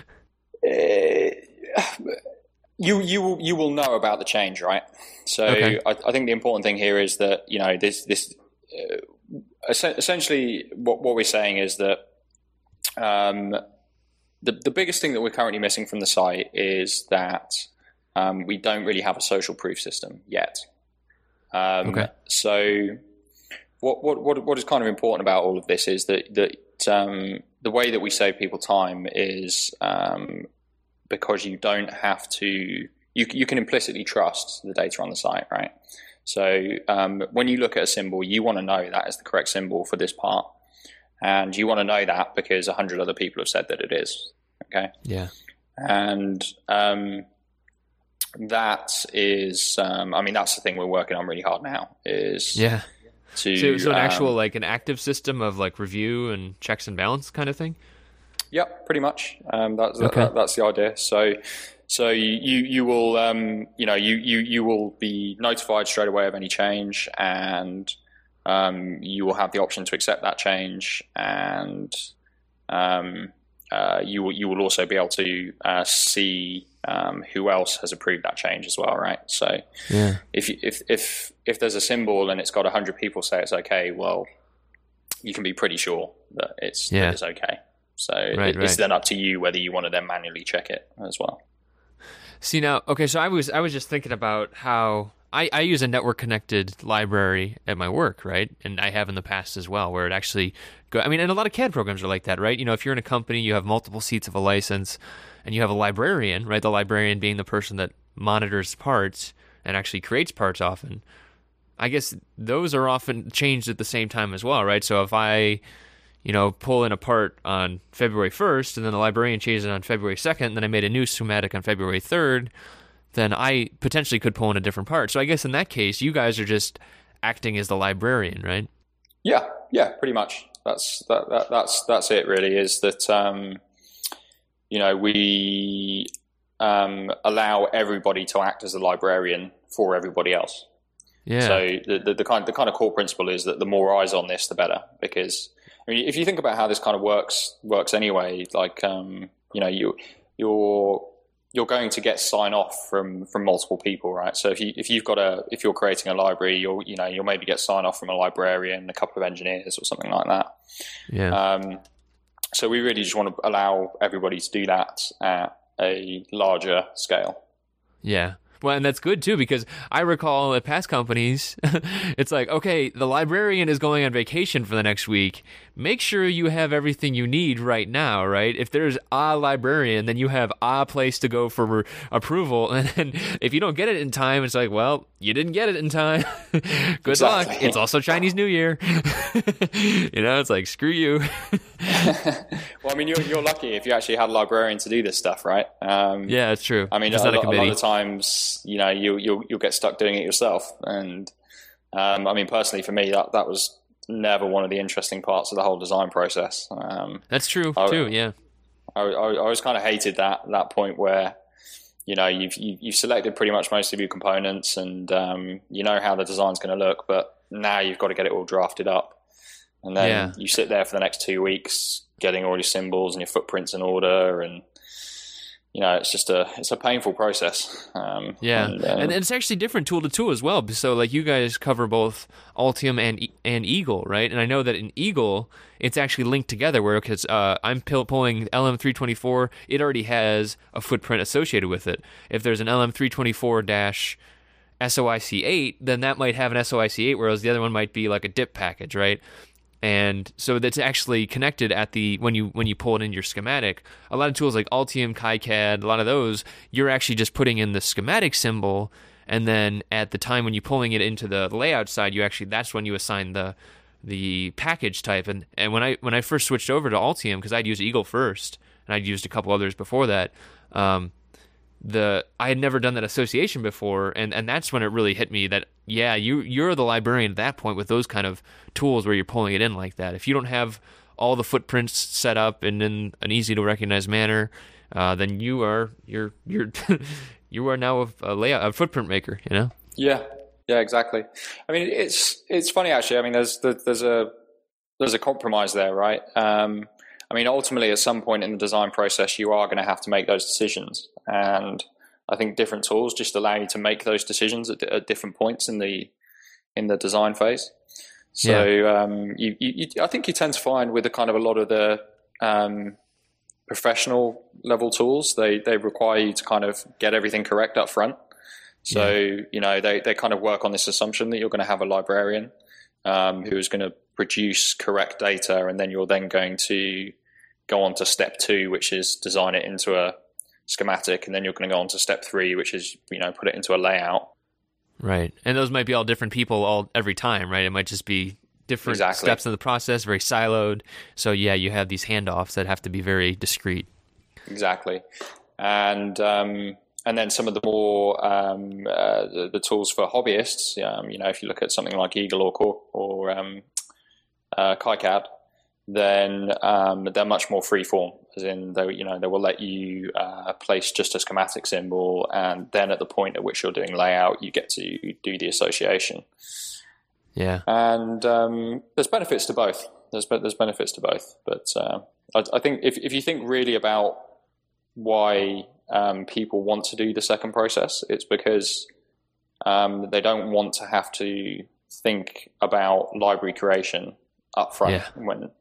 you you will you will know about the change, right? So okay. I, I think the important thing here is that, you know, this this uh, essentially what what we're saying is that um, the the biggest thing that we're currently missing from the site is that um, we don't really have a social proof system yet. Um, okay. So what what what what is kind of important about all of this is that that um, the way that we save people time is um, because you don't have to you you can implicitly trust the data on the site, right? So um, when you look at a symbol, you want to know that is the correct symbol for this part, and you want to know that because a hundred other people have said that it is. Okay. Yeah. And um, that is, um, I mean, that's the thing we're working on really hard now. Is yeah. To, so, so an um, actual like an active system of like review and checks and balance kind of thing. Yep, pretty much. Um, that's okay. that, that's the idea. So. So you, you, you will um, you know you, you, you will be notified straight away of any change, and um, you will have the option to accept that change, and um, uh, you will you will also be able to uh, see um, who else has approved that change as well, right? So yeah. if you, if if if there's a symbol and it's got a hundred people say it's okay, well, you can be pretty sure that it's yeah. that it's okay. So right, it, right. it's then up to you whether you want to then manually check it as well. See now, okay, so I was I was just thinking about how I, I use a network connected library at my work, right? And I have in the past as well, where it actually go. I mean, and a lot of C A D programs are like that, right? You know, if you're in a company, you have multiple seats of a license, and you have a librarian, right? The librarian being the person that monitors parts and actually creates parts often. I guess those are often changed at the same time as well, right? So if I, you know, pull in a part on February first, and then the librarian changes it on February second, and then I made a new schematic on February third, then I potentially could pull in a different part. So I guess in that case, you guys are just acting as the librarian, right? Yeah, yeah, pretty much. That's that, that that's that's it. Really, is that um, you know we um, allow everybody to act as a librarian for everybody else. Yeah. So the, the the kind the kind of core principle is that the more eyes on this, the better, because. I mean, if you think about how this kind of works works anyway, like um, you know, you you're you're going to get sign off from, from multiple people, right? So if you if you've got a if you're creating a library, you'll you know you'll maybe get sign off from a librarian, a couple of engineers, or something like that. Yeah. Um, so we really just want to allow everybody to do that at a larger scale. Yeah. Well, and that's good, too, because I recall at past companies, it's like, okay, the librarian is going on vacation for the next week. Make sure you have everything you need right now, right? If there's a librarian, then you have a place to go for re- approval. And then if you don't get it in time, it's like, well, you didn't get it in time. Good exactly. luck. It's also Chinese New Year. You know, it's like, screw you. Well, I mean, you're, you're lucky if you actually had a librarian to do this stuff, right? Um, yeah, it's true. I mean, a, not a, a lot of times, you know, you, you'll, you'll get stuck doing it yourself. And um, I mean, personally, for me, that, that was never one of the interesting parts of the whole design process. Um, That's true, I, too, yeah. I, I, I always kind of hated that that point where, you know, you've, you, you've selected pretty much most of your components and um, you know how the design's going to look, but now you've got to get it all drafted up. And then yeah. you sit there for the next two weeks getting all your symbols and your footprints in order, and you know it's just a it's a painful process. Um, yeah, and, uh, and it's actually different tool to tool as well. So like you guys cover both Altium and and Eagle, right? And I know that in Eagle it's actually linked together. Where because uh, I'm pulling L M three twenty-four, it already has a footprint associated with it. If there's an L M three twenty-four dash S O I C eight, then that might have an S O I C eight, whereas the other one might be like a D I P package, right? And so that's actually connected at the when you when you pull it in your schematic. A lot of tools like Altium, KiCad, a lot of those, you're actually just putting in the schematic symbol, and then at the time when you're pulling it into the layout side, you actually that's when you assign the the package type. And, and when I when I first switched over to Altium, because I'd used Eagle first, and I'd used a couple others before that, um, the I had never done that association before, and, and that's when it really hit me that yeah, you you're the librarian at that point with those kind of tools where you're pulling it in like that. If you don't have all the footprints set up and in an easy to recognize manner, uh, then you are you're you're you are now a, a layout a footprint maker. You know. Yeah. Yeah. Exactly. I mean, it's it's funny actually. I mean, there's there's a there's a compromise there, right? Um, I mean, ultimately, at some point in the design process, you are going to have to make those decisions, and I think different tools just allow you to make those decisions at, at different points in the in the design phase. So yeah. um, you, you, you, I think you tend to find with a kind of a lot of the um, professional level tools, they they require you to kind of get everything correct up front. So yeah. you know they they kind of work on this assumption that you're going to have a librarian um, who is going to produce correct data, and then you're then going to go on to step two, which is design it into a schematic, and then you're going to go on to step three, which is you know put it into a layout. Right, and those might be all different people all every time, right? It might just be different exactly. steps in the process, very siloed. So yeah, you have these handoffs that have to be very discrete. Exactly, and um, and then some of the more um, uh, the, the tools for hobbyists. Um, you know, if you look at something like Eagle or Core or um, uh, KiCad, then um, they're much more free form, as in they, you know, they will let you uh, place just a schematic symbol, and then at the point at which you're doing layout, you get to do the association. Yeah, and um, there's benefits to both. There's there's benefits to both, but uh, I, I think if if you think really about why um, people want to do the second process, it's because um, they don't want to have to think about library creation up front yeah. when.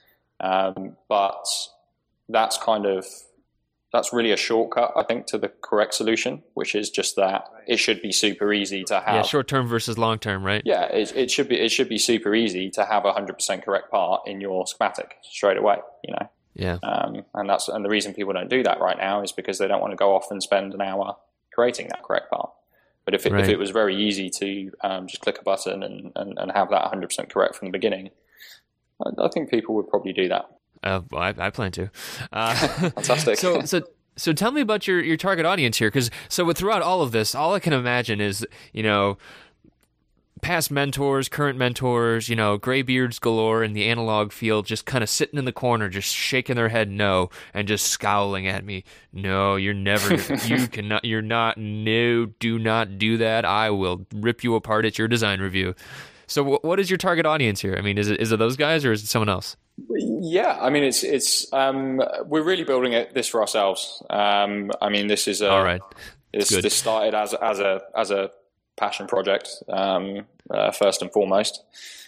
Um, but that's kind of that's really a shortcut, I think, to the correct solution, which is just that it should be super easy to have. Yeah, short term versus long term, right? Yeah, it, it should be it should be super easy to have a hundred percent correct part in your schematic straight away. You know. Yeah. Um, and that's and the reason people don't do that right now is because they don't want to go off and spend an hour creating that correct part. But if it, right. if it was very easy to um, just click a button and, and, and have that one hundred percent correct from the beginning, I think people would probably do that. Uh, well, I, I plan to. Uh, Fantastic. So, so, so, tell me about your, your target audience here, because so with, throughout all of this, all I can imagine is you know, past mentors, current mentors, you know, graybeards galore in the analog field, just kind of sitting in the corner, just shaking their head no, and just scowling at me. No, you're never. you cannot. You're not. No, do not do that. I will rip you apart at your design review. So what is your target audience here? I mean, is it is it those guys or is it someone else? Yeah, I mean, it's it's um, we're really building it this for ourselves. Um, I mean, this is a, all right. This, this started as as a as a passion project um, uh, first and foremost.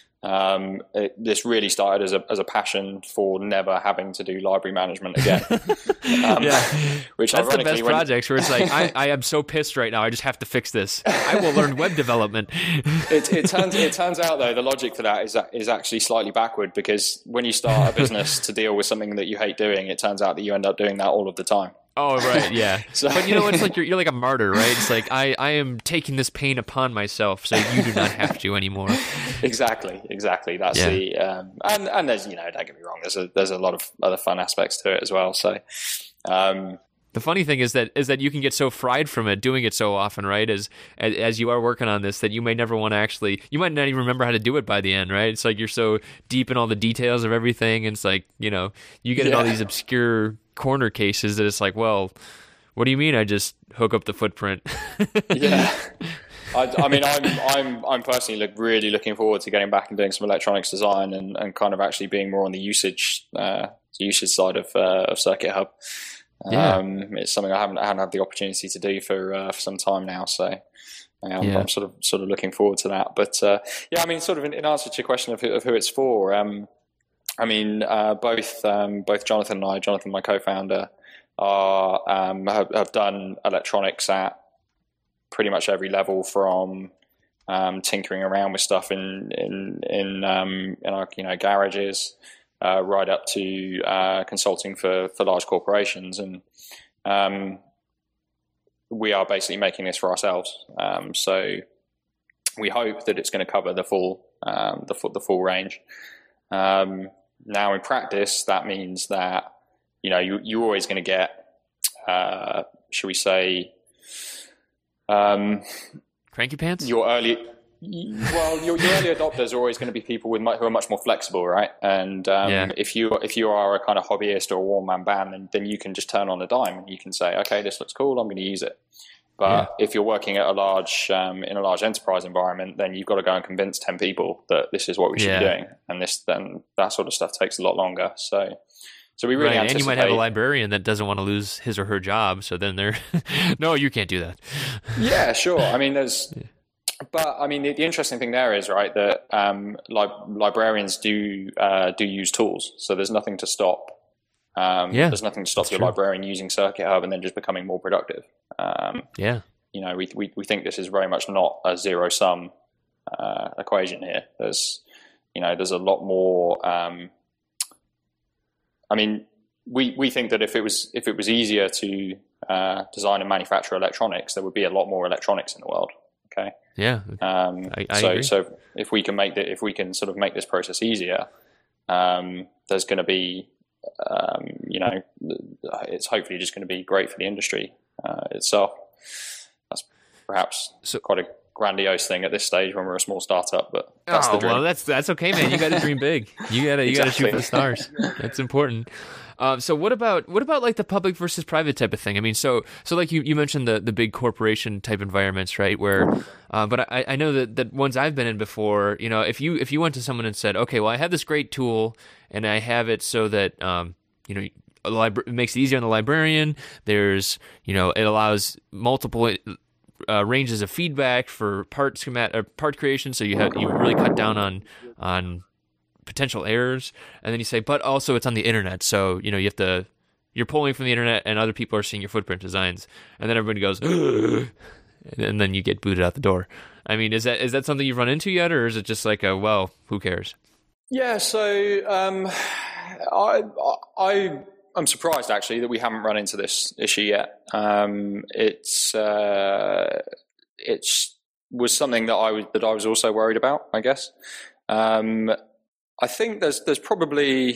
Um, it, this really started as a as a passion for never having to do library management again. um, yeah, which that's the best when, projects where it's like I, I am so pissed right now. I just have to fix this. I will learn web development. it, it turns it turns out though the logic for that is is actually slightly backward, because when you start a business to deal with something that you hate doing, it turns out that you end up doing that all of the time. Oh, right, yeah. so, but you know, it's like you're, you're like a martyr, right? It's like, I, I am taking this pain upon myself so you do not have to anymore. Exactly, exactly. That's yeah. the, um, and, and there's, you know, don't get me wrong, there's a, there's a lot of other fun aspects to it as well. So, um, the funny thing is that is that you can get so fried from it, doing it so often, right? As as, as you are working on this, that you may never want to actually, you might not even remember how to do it by the end, right? It's like you're so deep in all the details of everything. And it's like, you know, you get yeah. in all these obscure corner cases that it's like, well, what do you mean I just hook up the footprint? yeah. I, I mean, I'm I'm I'm personally look, really looking forward to getting back and doing some electronics design and, and kind of actually being more on the usage uh, usage side of uh, of Circuit Hub. Yeah. Um, it's something I haven't, I haven't had the opportunity to do for uh, for some time now, so um, yeah. I'm sort of sort of looking forward to that. But uh, yeah, I mean, sort of in, in answer to your question of who, of who it's for, um, I mean, uh, both um, both Jonathan and I, Jonathan, my co-founder, are um, have, have done electronics at pretty much every level, from um, tinkering around with stuff in in in, um, in our you know garages. Uh, right up to uh, consulting for, for large corporations. And um, we are basically making this for ourselves. Um, so we hope that it's going to cover the full um, the full the full range. Um, now, in practice, that means that you know you you're always going to get, uh, should we say, um, cranky pants. Your early, well, your, your early adopters are always going to be people with who are much more flexible, right? And um, yeah. if you if you are a kind of hobbyist or a one man band, then then you can just turn on a dime and you can say, okay, this looks cool, I'm going to use it. But yeah. if you're working at a large um, in a large enterprise environment, then you've got to go and convince ten people that this is what we should yeah. be doing, and this then that sort of stuff takes a lot longer. So, so we really right. anticipate. And you might have a librarian that doesn't want to lose his or her job, so then they're no, you can't do that. Yeah, sure. I mean, there's, but I mean, the, the interesting thing there is right that um, li- librarians do uh, do use tools, so there's nothing to stop. Um, yeah, there's nothing to stop your true. librarian using Circuit Hub and then just becoming more productive. Um, yeah, you know, we, we we think this is very much not a zero sum uh, equation here. There's, you know, there's a lot more. Um, I mean, we we think that if it was if it was easier to uh, design and manufacture electronics, there would be a lot more electronics in the world. Okay. Yeah. Um, I, I so agree. so if we can make the, if we can sort of make this process easier, um, there's going to be Um, you know, it's hopefully just going to be great for the industry uh, itself. That's perhaps so, quite a grandiose thing at this stage when we're a small startup, but that's oh, the dream. Well, that's that's okay, man. You got to dream big. You got to you exactly. got to shoot for the stars. That's important. Um, so what about what about like the public versus private type of thing? I mean, so so like you, you mentioned the, the big corporation type environments, right? Where, uh, but I, I know that, that ones I've been in before, you know, if you if you went to someone and said, okay, well, I have this great tool and I have it so that um, you know, a libra- it makes it easier on the librarian. There's, you know, it allows multiple uh, ranges of feedback for part schemat or part creation, so you have you really cut down on on potential errors. And then you say, but also it's on the internet, so you know you have to you're pulling from the internet, and other people are seeing your footprint designs, and then everybody goes, and then you get booted out the door. I mean, is that is that something you've run into yet, or is it just like a well, who cares? Yeah, so um, I I I'm surprised actually that we haven't run into this issue yet. Um, it's uh, it's was something that I was that I was also worried about, I guess. Um, I think there's there's probably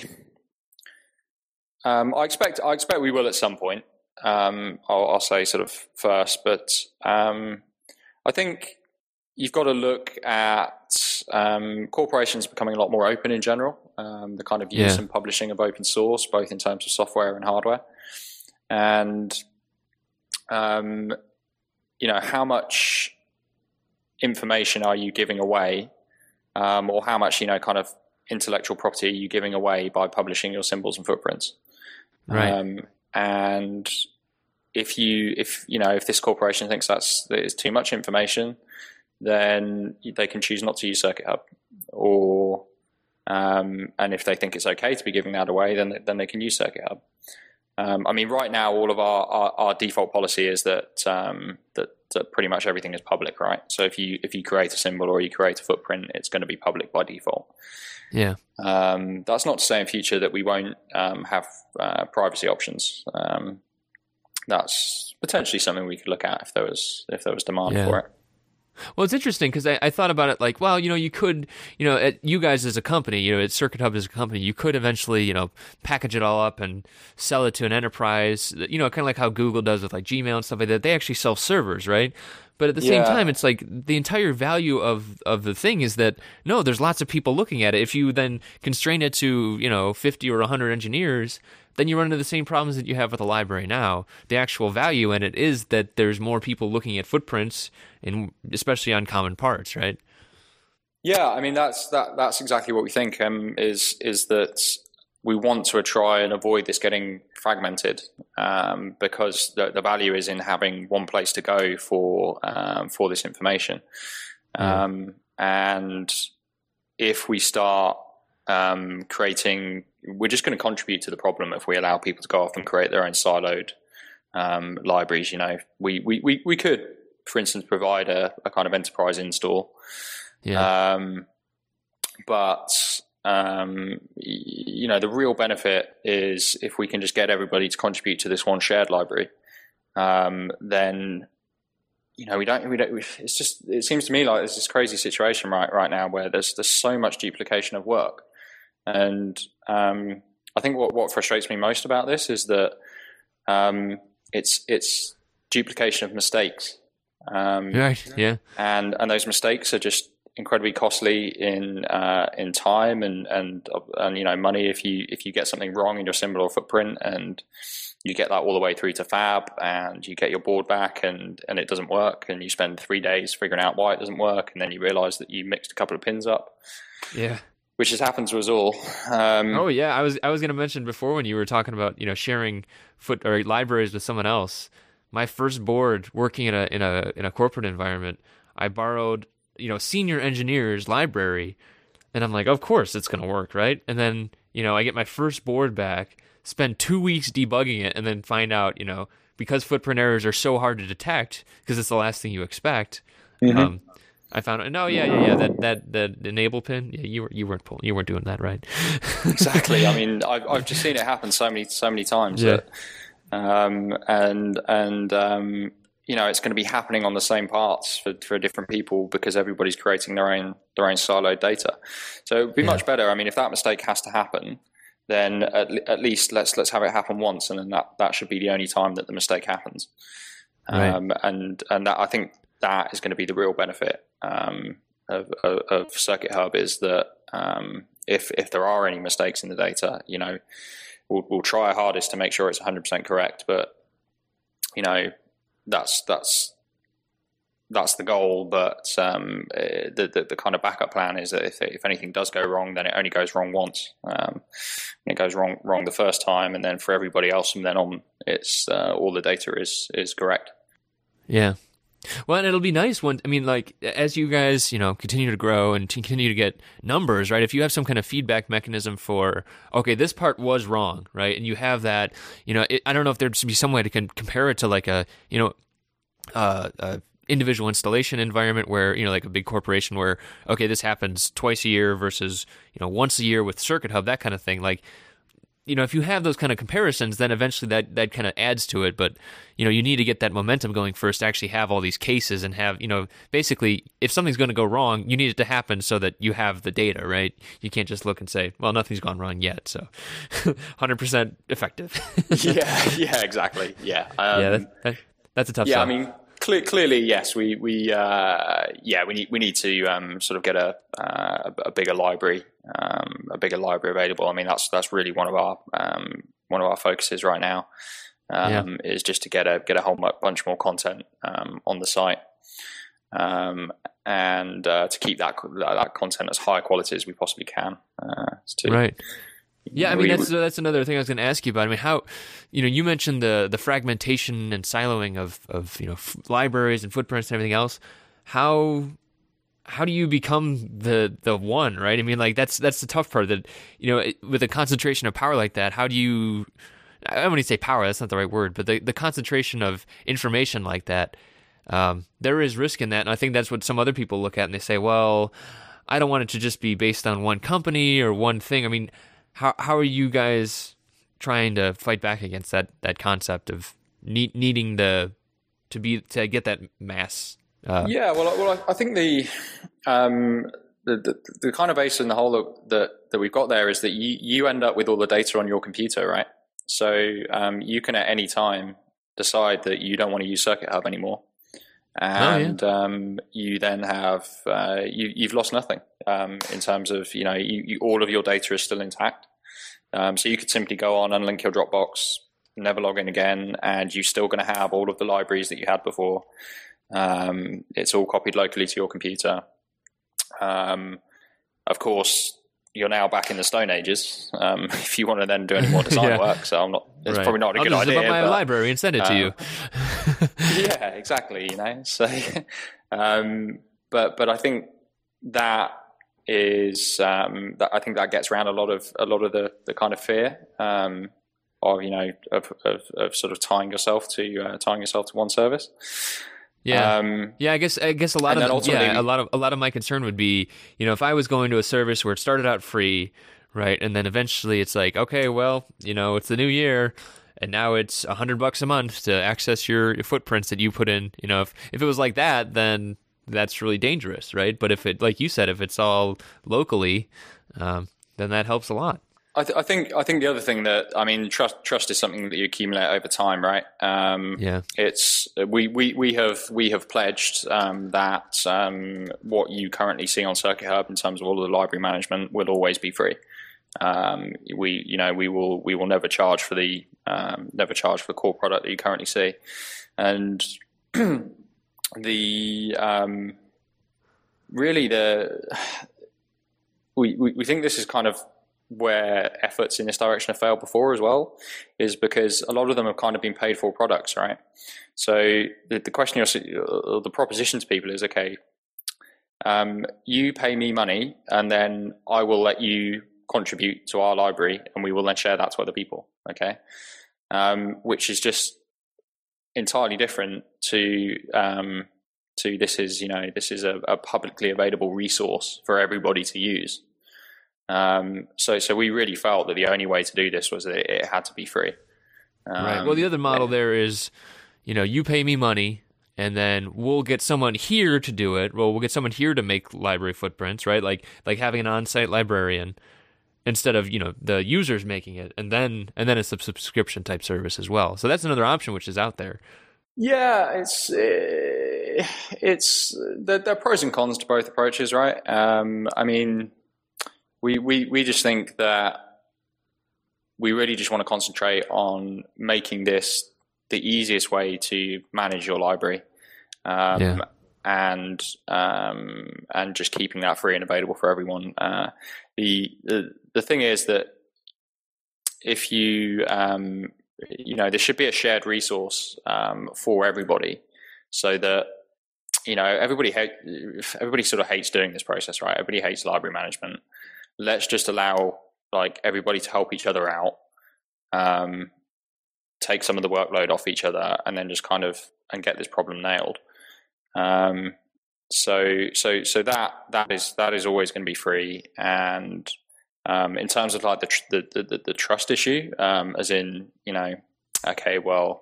um, I expect I expect we will at some point. Um, I'll, I'll say sort of first, but um, I think you've got to look at um, corporations becoming a lot more open in general. Um, the kind of use yeah. and publishing of open source, both in terms of software and hardware, and um, you know, how much information are you giving away, um, or how much, you know, kind of intellectual property are you giving away by publishing your symbols and footprints? Right. Um, and if you, if you know, if this corporation thinks that's that is too much information, then they can choose not to use Circuit Hub, or um, and if they think it's okay to be giving that away, then then they can use Circuit Hub. Um, I mean, right now, all of our, our, our default policy is that, um, that that pretty much everything is public, right? So if you if you create a symbol or you create a footprint, it's going to be public by default. Yeah. Um, that's not to say in future that we won't um, have uh, privacy options. Um, that's potentially something we could look at if there was if there was demand yeah. for it. Well, it's interesting because I, I thought about it like, well, you know, you could, you know, at you guys as a company, you know, at Circuit Hub as a company, you could eventually, you know, package it all up and sell it to an enterprise, you know, kind of like how Google does with like Gmail and stuff like that. They actually sell servers, right? But at the same yeah. time, it's like the entire value of, of the thing is that, no, there's lots of people looking at it. If you then constrain it to, you know, fifty or one hundred engineers, then you run into the same problems that you have with the library now. The actual value in it is that there's more people looking at footprints, and especially on common parts, right? Yeah, I mean, that's that that's exactly what we think, um, is is that we want to try and avoid this getting fragmented, um, because the, the value is in having one place to go for um, for this information. Um, yeah. And if we start um, creating, we're just going to contribute to the problem if we allow people to go off and create their own siloed um, libraries. You know, we, we, we, we could, for instance, provide a, a kind of enterprise install. Yeah. Um, but Um, you know, the real benefit is if we can just get everybody to contribute to this one shared library. um, then you know we don't we don't. We, it's just it seems to me like there's this crazy situation right right now where there's there's so much duplication of work, and um, I think what what frustrates me most about this is that um, it's it's duplication of mistakes. Um, right. Yeah. And and those mistakes are just incredibly costly in uh, in time and, and and you know money if you if you get something wrong in your symbol or footprint, and you get that all the way through to fab, and you get your board back and and it doesn't work, and you spend three days figuring out why it doesn't work, and then you realize that you mixed a couple of pins up. Yeah. Which has happened to us all. Um, oh yeah, I was I was going to mention before when you were talking about you know sharing foot or libraries with someone else. My first board working in a in a in a corporate environment, I borrowed you know senior engineer's library, and I'm like, of course it's going to work, right? And then you know I get my first board back, spend two weeks debugging it, and then find out you know because footprint errors are so hard to detect because it's the last thing you expect. Mm-hmm. Um, I found out. No, yeah, yeah, yeah. That that that enable pin. Yeah, you were you weren't pulling, you weren't doing that, right? Exactly. I mean, I've I've just seen it happen so many so many times. Yeah. That, um, and and um, you know, it's going to be happening on the same parts for, for different people because everybody's creating their own their own siloed data. So it'd be yeah. much better. I mean, if that mistake has to happen, then at, at least let's let's have it happen once, and then that, that should be the only time that the mistake happens. Right. Um, and and that I think that is going to be the real benefit um, of, of, of Circuit Hub is that um, if if there are any mistakes in the data, you know, we'll, we'll try our hardest to make sure it's one hundred percent correct. But you know, that's that's that's the goal. But um, the, the the kind of backup plan is that if if anything does go wrong, then it only goes wrong once. Um, and it goes wrong wrong the first time, and then for everybody else from then on, it's uh, all the data is is correct. Yeah. Well, and it'll be nice when, I mean, like, as you guys, you know, continue to grow and continue to get numbers, right? If you have some kind of feedback mechanism for, okay, this part was wrong, right? And you have that, you know, it, I don't know if there'd be some way to can compare it to like a, you know, uh, a individual installation environment where, you know, like a big corporation where, okay, this happens twice a year versus, you know, once a year with Circuit Hub, that kind of thing. Like, you know, if you have those kind of comparisons, then eventually that, that kind of adds to it. But, you know, you need to get that momentum going first to actually have all these cases and have, you know, basically, if something's going to go wrong, you need it to happen so that you have the data, right? You can't just look and say, well, nothing's gone wrong yet, so one hundred percent effective. yeah, yeah, exactly. Yeah. Um, yeah, that, that, that's a tough Yeah, sell. I mean, clear, clearly, yes, we, we uh, yeah, we need, we need to um, sort of get a, uh, a bigger library. Um, a bigger library available. I mean, that's that's really one of our um, one of our focuses right now. Um, yeah. Is just to get a get a whole bunch more content um, on the site, um, and uh, to keep that that content as high quality as we possibly can. Uh, to, right. Yeah, I mean we, that's that's another thing I was going to ask you about. I mean, how you know you mentioned the the fragmentation and siloing of of you know f- libraries and footprints and everything else. How How do you become the the one, right? I mean, like that's that's the tough part. That you know, with a concentration of power like that, how do you? I don't want to say power. That's not the right word, but the the concentration of information like that, um, there is risk in that, and I think that's what some other people look at and they say, well, I don't want it to just be based on one company or one thing. I mean, how how are you guys trying to fight back against that that concept of need, needing the to be to get that mass? Uh, yeah, well, well, I think the, um, the the the kind of base in the whole that that we've got there is that you you end up with all the data on your computer, right? So um, you can at any time decide that you don't want to use Circuit Hub anymore, and oh, yeah. um, you then have uh, you you've lost nothing um, in terms of you know you, you, all of your data is still intact. Um, so you could simply go on, unlink your Dropbox, never log in again, and you're still going to have all of the libraries that you had before. Um, it's all copied locally to your computer. Um, of course, you're now back in the Stone Ages. Um, if you want to then do any more design yeah. work, so I'm not. It's right. probably not a I'll good just idea. Zip up my but, library and send it um, to you. yeah, exactly. You know, so, um, but but I think that is um, that I think that gets around a lot of a lot of the, the kind of fear. Um, of you know of, of, of sort of tying yourself to uh, tying yourself to one service. Yeah, um, yeah. I guess I guess a lot of yeah, a lot of a lot of my concern would be, you know, if I was going to a service where it started out free, right, and then eventually it's like, okay, well, you know, it's the new year, and now it's a hundred bucks a month to access your, your footprints that you put in. You know, if if it was like that, then that's really dangerous, right? But if it, like you said, if it's all locally, um, then that helps a lot. I, th- I think I think the other thing that I mean trust trust is something that you accumulate over time, right? Um, yeah, it's we, we, we have we have pledged um, that um, what you currently see on Circuit Hub in terms of all of the library management will always be free. Um, we you know we will we will never charge for the um, never charge for the core product that you currently see, and the um, really the we, we we think this is kind of where efforts in this direction have failed before as well, is because a lot of them have kind of been paid for products, right? So the, the question you're, the proposition to people is, okay, um, you pay me money and then I will let you contribute to our library and we will then share that to other people, okay? Um, which is just entirely different to um, to this is, you know, this is a, a publicly available resource for everybody to use. Um, so, so we really felt that the only way to do this was that it, it had to be free. Um, right. Well, the other model there is, you know, you pay me money, and then we'll get someone here to do it. Well, we'll get someone here to make library footprints, right? Like, like having an on-site librarian instead of, you know, the users making it, and then and then it's a subscription type service as well. So that's another option which is out there. Yeah, it's uh, it's there, there are pros and cons to both approaches, right? Um, I mean. We, we we just think that we really just want to concentrate on making this the easiest way to manage your library, um, yeah. and um, and just keeping that free and available for everyone. Uh, the, the the thing is that if you um, you know there should be a shared resource um, for everybody, so that you know everybody hate, everybody sort of hates doing this process, right? Everybody hates library management. Let's just allow like everybody to help each other out, um, take some of the workload off each other, and then just kind of and get this problem nailed. Um, so so so that that is that is always going to be free. And um, in terms of like the the the, the trust issue, um, as in you know, okay, well,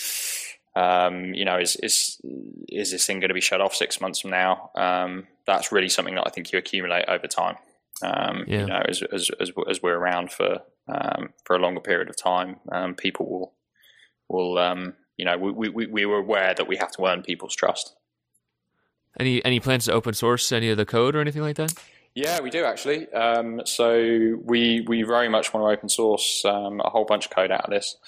um, you know, is is is this thing going to be shut off six months from now? Um, that's really something that I think you accumulate over time. Um, yeah. You know, as, as as as we're around for um, for a longer period of time, um, people will will um, you know we, we we were aware that we have to earn people's trust. Any any plans to open source any of the code or anything like that? Yeah, we do actually. Um, so we we very much want to open source um, a whole bunch of code out of this.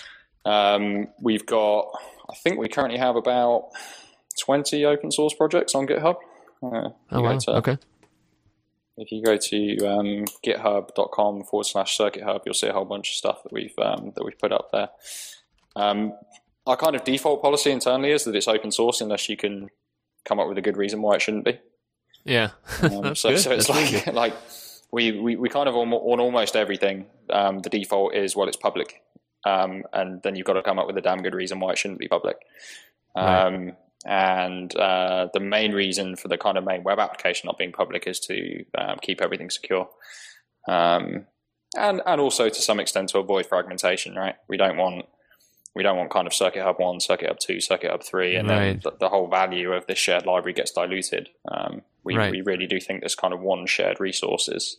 Um, we've got, I think we currently have about twenty open source projects on GitHub. Uh, oh wow! To, okay. If you go to um, github.com forward slash circuit hub, you'll see a whole bunch of stuff that we've um, that we've put up there. Um, our kind of default policy internally is that it's open source unless you can come up with a good reason why it shouldn't be. Yeah, um, so, so it's That's like good. like we, we, we kind of on, on almost everything. Um, the default is well, it's public, um, and then you've got to come up with a damn good reason why it shouldn't be public. Um, right. And uh, the main reason for the kind of main web application not being public is to um, keep everything secure, um, and and also to some extent to avoid fragmentation. Right? We don't want we don't want kind of Circuit Hub one, Circuit Hub two, Circuit Hub three, and right. then the, the whole value of this shared library gets diluted. Um, we right. we really do think this kind of one shared resource is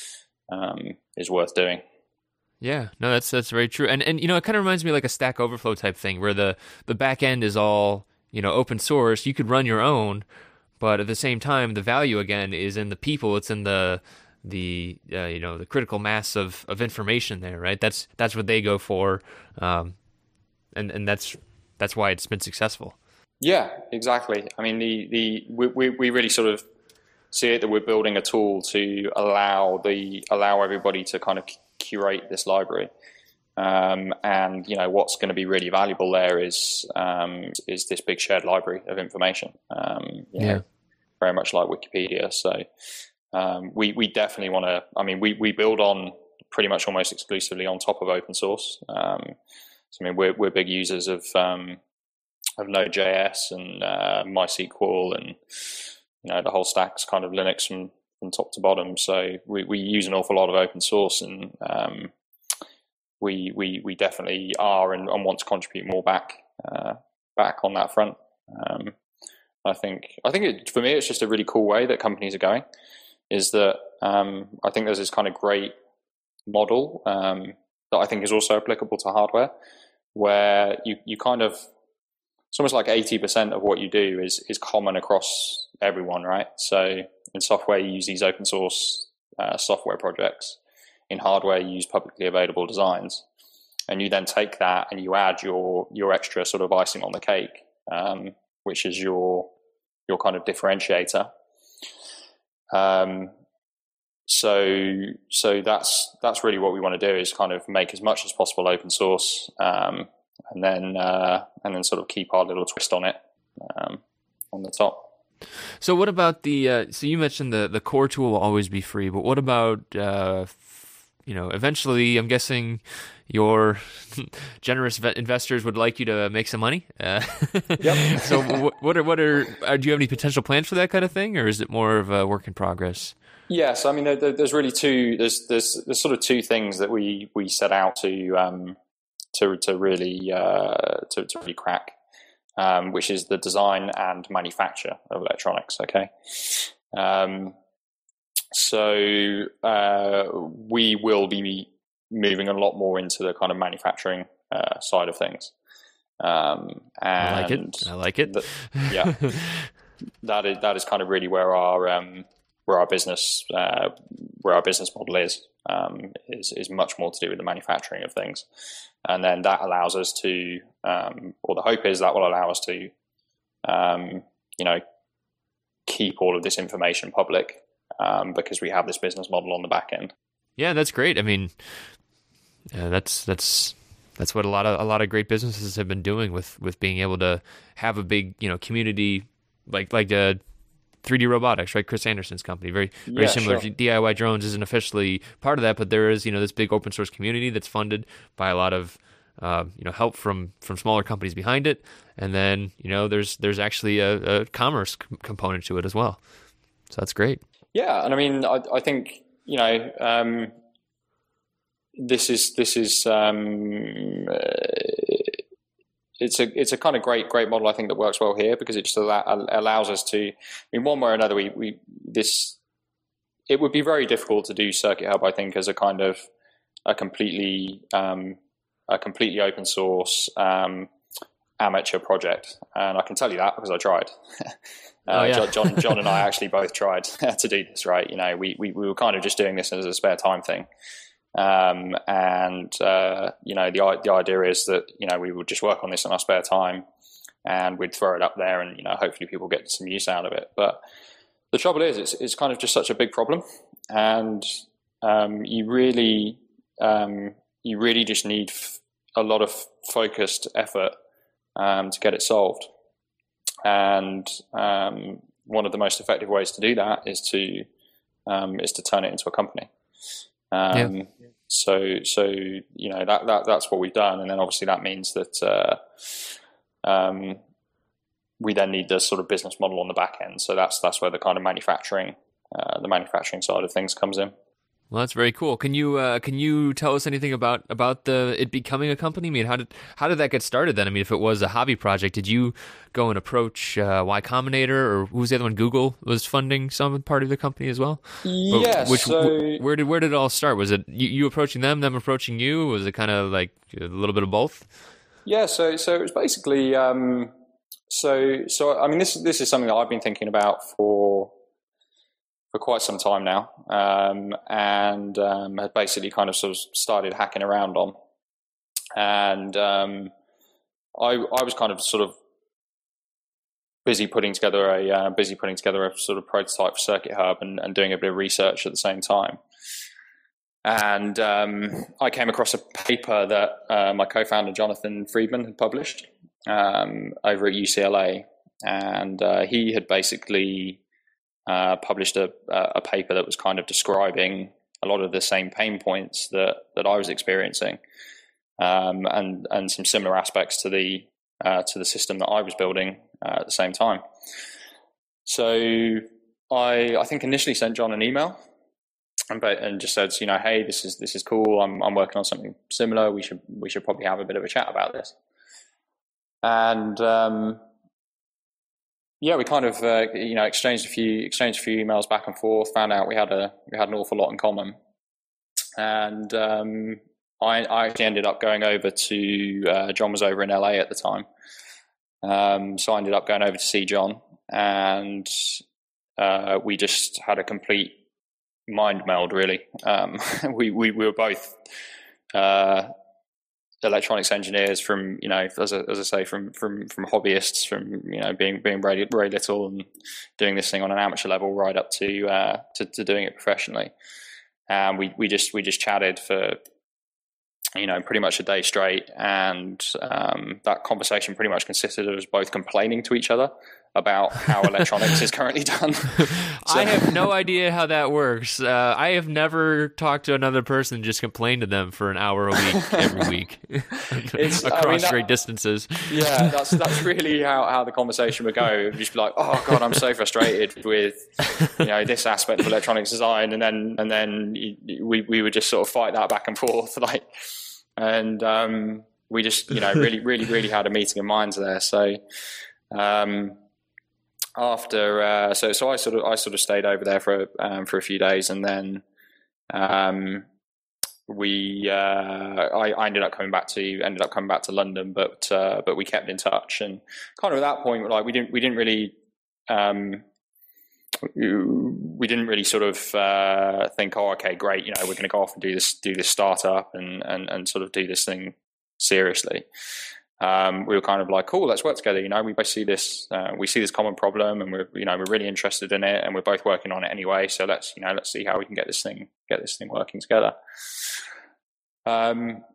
um, is worth doing. Yeah, no, that's that's very true, and and you know it kind of reminds me of like a Stack Overflow type thing where the the back end is all, you know, open source. You could run your own, but at the same time, the value again is in the people. It's in the the uh, you know the critical mass of, of information there, right? That's that's what they go for, um, and and that's that's why it's been successful. Yeah, exactly. I mean, the the we we, we really sort of see it that we're building a tool to allow the allow everybody to kind of curate this library. Um, and you know what's going to be really valuable there is um, is this big shared library of information. Um, you know, yeah, very much like Wikipedia. So um, we we definitely want to. I mean, we we build on pretty much almost exclusively on top of open source. Um, so I mean, we're we're big users of um, of Node.js and uh, MySQL, and you know the whole stack's kind of Linux from from top to bottom. So we we use an awful lot of open source and. Um, we we we definitely are and, and want to contribute more back uh, back on that front. Um, I think I think it, for me, it's just a really cool way that companies are going. Is that um, I think there's this kind of great model um, that I think is also applicable to hardware, where you you kind of it's almost like eighty percent of what you do is is common across everyone, right? So in software, you use these open source uh, software projects. In hardware, you use publicly available designs, and you then take that and you add your your extra sort of icing on the cake, um, which is your your kind of differentiator. Um, so so that's that's really what we want to do, is kind of make as much as possible open source, um, and then uh, and then sort of keep our little twist on it um, on the top. So what about the? Uh, so you mentioned the the core tool will always be free, but what about uh, you know, eventually, I'm guessing your generous investors would like you to make some money. Uh, yep. So, what, what are what are, are? Do you have any potential plans for that kind of thing, or is it more of a work in progress? Yes, I mean, there, there's really two. There's there's there's sort of two things that we we set out to um to to really uh to, to really crack, um, which is the design and manufacture of electronics. Okay. Um. So uh, we will be moving a lot more into the kind of manufacturing uh, side of things. Um, and I like it. I like it. The, yeah, that is that is kind of really where our um, where our business uh, where our business model is um, is is much more to do with the manufacturing of things, and then that allows us to, um, or the hope is that will allow us to, um, you know, keep all of this information public. Um, because we have this business model on the back end. Yeah, that's great. I mean, uh, that's that's that's what a lot of a lot of great businesses have been doing with, with being able to have a big, you know, community like like uh, three D Robotics, right? Chris Anderson's company, very very yeah, similar. Sure. D I Y Drones isn't officially part of that, but there is, you know, this big open source community that's funded by a lot of uh, you know, help from from smaller companies behind it, and then, you know, there's there's actually a, a commerce c- component to it as well. So that's great. Yeah, and I mean, I, I think, you know, um, this is this is um, uh, it's a it's a kind of great great model, I think, that works well here, because it just allow, allows us to, I mean, one way or another, we we this it would be very difficult to do Circuit Hub, I think, as a kind of a completely um, a completely open source um, amateur project, and I can tell you that because I tried. Uh, oh, yeah. John, John and I actually both tried to do this, right? You know, we, we, we were kind of just doing this as a spare time thing. Um, and, uh, you know, the, the idea is that, you know, we would just work on this in our spare time and we'd throw it up there and, you know, hopefully people get some use out of it. But the trouble is, it's, it's kind of just such a big problem. And um, you really, um, you really just need f- a lot of focused effort um, to get it solved. And um, one of the most effective ways to do that is to um, is to turn it into a company. Um, yeah. So so you know that that that's what we've done, and then obviously that means that uh, um, we then need the sort of business model on the back end. So that's that's where the kind of manufacturing uh, the manufacturing side of things comes in. Well, that's very cool. Can you uh, can you tell us anything about, about the it becoming a company? I mean, how did how did that get started then? I mean, if it was a hobby project, did you go and approach uh, Y Combinator, or who was the other one? Google was funding some part of the company as well. Yes. Which, so, where did where did it all start? Was it you, you approaching them, them approaching you? Was it kind of like a little bit of both? Yeah. So so it was basically um, so so I mean this this is something that I've been thinking about for. for quite some time now, um, and um, had basically kind of sort of started hacking around on. And um, I, I was kind of sort of busy putting together a uh, busy putting together a sort of prototype for Circuit Hub and, and doing a bit of research at the same time. And um, I came across a paper that uh, my co-founder Jonathan Friedman had published um, over at U C L A, and uh, he had basically Uh, published a, a paper that was kind of describing a lot of the same pain points that, that I was experiencing, um, and and some similar aspects to the uh, to the system that I was building uh, at the same time. So I I think initially sent John an email, and, and just said, you know, hey, this is this is cool. I'm I'm working on something similar. We should we should probably have a bit of a chat about this. And um, yeah, we kind of uh, you know exchanged a few exchanged a few emails back and forth. Found out we had a we had an awful lot in common, and um, I, I actually ended up going over to uh, John was over in L A at the time, um, so I ended up going over to see John, and uh, we just had a complete mind meld. Really, um, we, we we were both uh, electronics engineers from you know as, a, as I say from from from hobbyists, from you know being being very very little and doing this thing on an amateur level right up to uh, to, to doing it professionally. And we we just we just chatted for you know pretty much a day straight, and um, that conversation pretty much consisted of us both complaining to each other about how electronics is currently done. So, I have no idea how that works. Uh, I have never talked to another person and just complained to them for an hour a week every week it's, across I mean, that, great distances. Yeah, that's that's really how, how the conversation would go. It would just be like, oh god, I'm so frustrated with you know this aspect of electronics design, and then and then we we would just sort of fight that back and forth, like, and um, we just you know really really really had a meeting of minds there. So. Um, After uh, so so I sort of I sort of stayed over there for um, for a few days, and then um, we uh, I, I ended up coming back to ended up coming back to London, but uh, but we kept in touch, and kind of at that point like we didn't we didn't really um, we didn't really sort of uh, think, oh okay great, you know we're going to go off and do this do this startup and and and sort of do this thing seriously. Um, we were kind of like, cool, let's work together. You know, we both see this, uh, we see this common problem, and we're, you know, we're really interested in it, and we're both working on it anyway. So let's, you know, let's see how we can get this thing, get this thing working together. Um,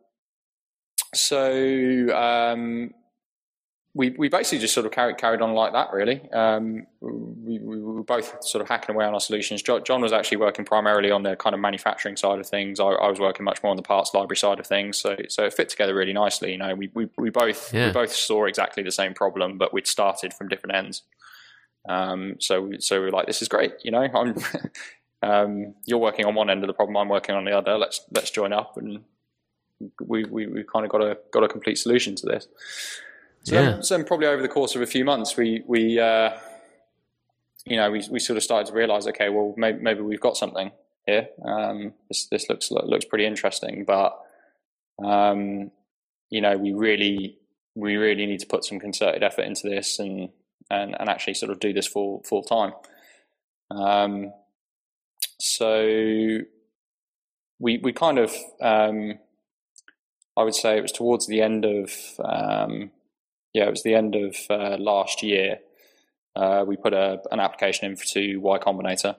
so um, we we basically just sort of carried carried on like that, really. Um, we, we were both sort of hacking away on our solutions. John, John was actually working primarily on the kind of manufacturing side of things. I, I was working much more on the parts library side of things. So so it fit together really nicely. You know, we we, we both yeah. we both saw exactly the same problem, but we'd started from different ends. Um, so so we were like, this is great. You know, I'm um, you're working on one end of the problem, I'm working on the other. Let's let's join up, and we we we kind of got a got a complete solution to this. So, yeah. then, so then probably over the course of a few months, we, we uh, you know, we, we sort of started to realize, okay, well, maybe, maybe we've got something here. Um, this, this looks, looks pretty interesting, but, um, you know, we really, we really need to put some concerted effort into this and, and, and actually sort of do this full, full time. Um, so we, we kind of, um, I would say it was towards the end of, um, Yeah, it was the end of uh, last year. Uh, we put a, an application in for to Y Combinator,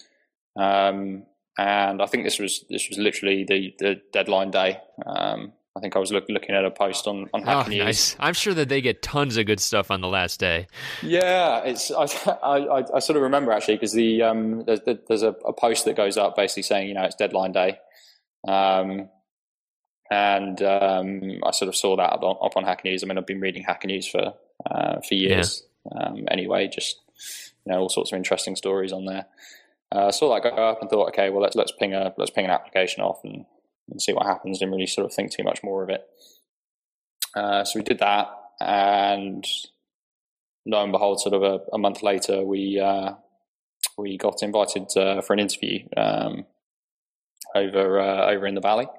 um, and I think this was this was literally the, the deadline day. Um, I think I was look, looking at a post on on Hacker oh, News. Nice. I'm sure that they get tons of good stuff on the last day. Yeah, it's I I, I sort of remember actually because the um there's there's a, a post that goes up basically saying you know it's deadline day. Um, And um, I sort of saw that up on, up on Hacker News. I mean, I've been reading Hacker News for uh, for years. Yeah. Um, anyway, just you know, all sorts of interesting stories on there. Uh, I saw that go up and thought, okay, well, let's let's ping a let's ping an application off and, and see what happens. Didn't really sort of think too much more of it. Uh, so we did that, and lo and behold, sort of a, a month later, we uh, we got invited uh, for an interview um, over uh, over in the Valley.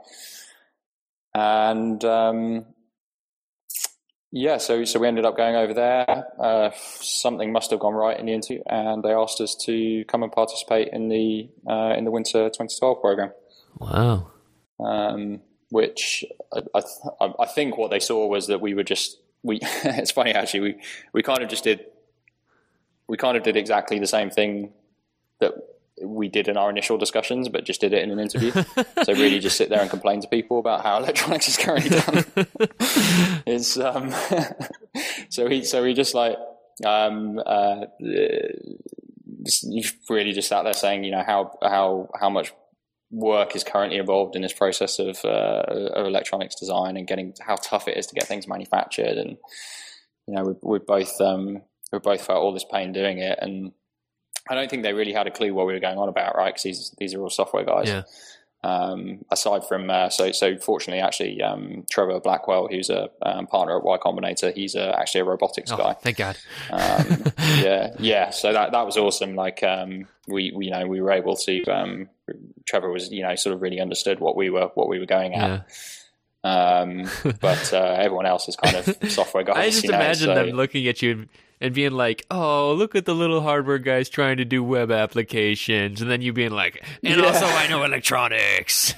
And um, yeah, so so we ended up going over there. Uh, something must have gone right in the interview, and they asked us to come and participate in the uh, in the Winter twenty twelve program. Wow! Um, which I, I, I think what they saw was that we were just we. It's funny actually. We we kind of just did we kind of did exactly the same thing that we did in our initial discussions, but just did it in an interview. So really just sit there and complain to people about how electronics is currently done. It's, um, so we, so we just like, um, uh, just, you really just sat there saying, you know, how, how, how much work is currently involved in this process of, uh, of electronics design and getting how tough it is to get things manufactured. And, you know, we, we both, um, we both felt all this pain doing it. And, I don't think they really had a clue what we were going on about, right? Because these these are all software guys. Yeah. Um, aside from uh, so so fortunately, actually, um, Trevor Blackwell, who's a um, partner at Y Combinator, he's uh, actually a robotics oh, guy. Thank God. um, yeah, yeah. So that that was awesome. Like um, we, we, you know, we were able to. Um, Trevor was, you know, sort of really understood what we were what we were going at. Yeah. Um, but uh, everyone else is kind of software guys. I just you know, imagine so. them looking at you and being like, "Oh, look at the little hardware guys trying to do web applications," and then you being like, "And yeah. also I know electronics."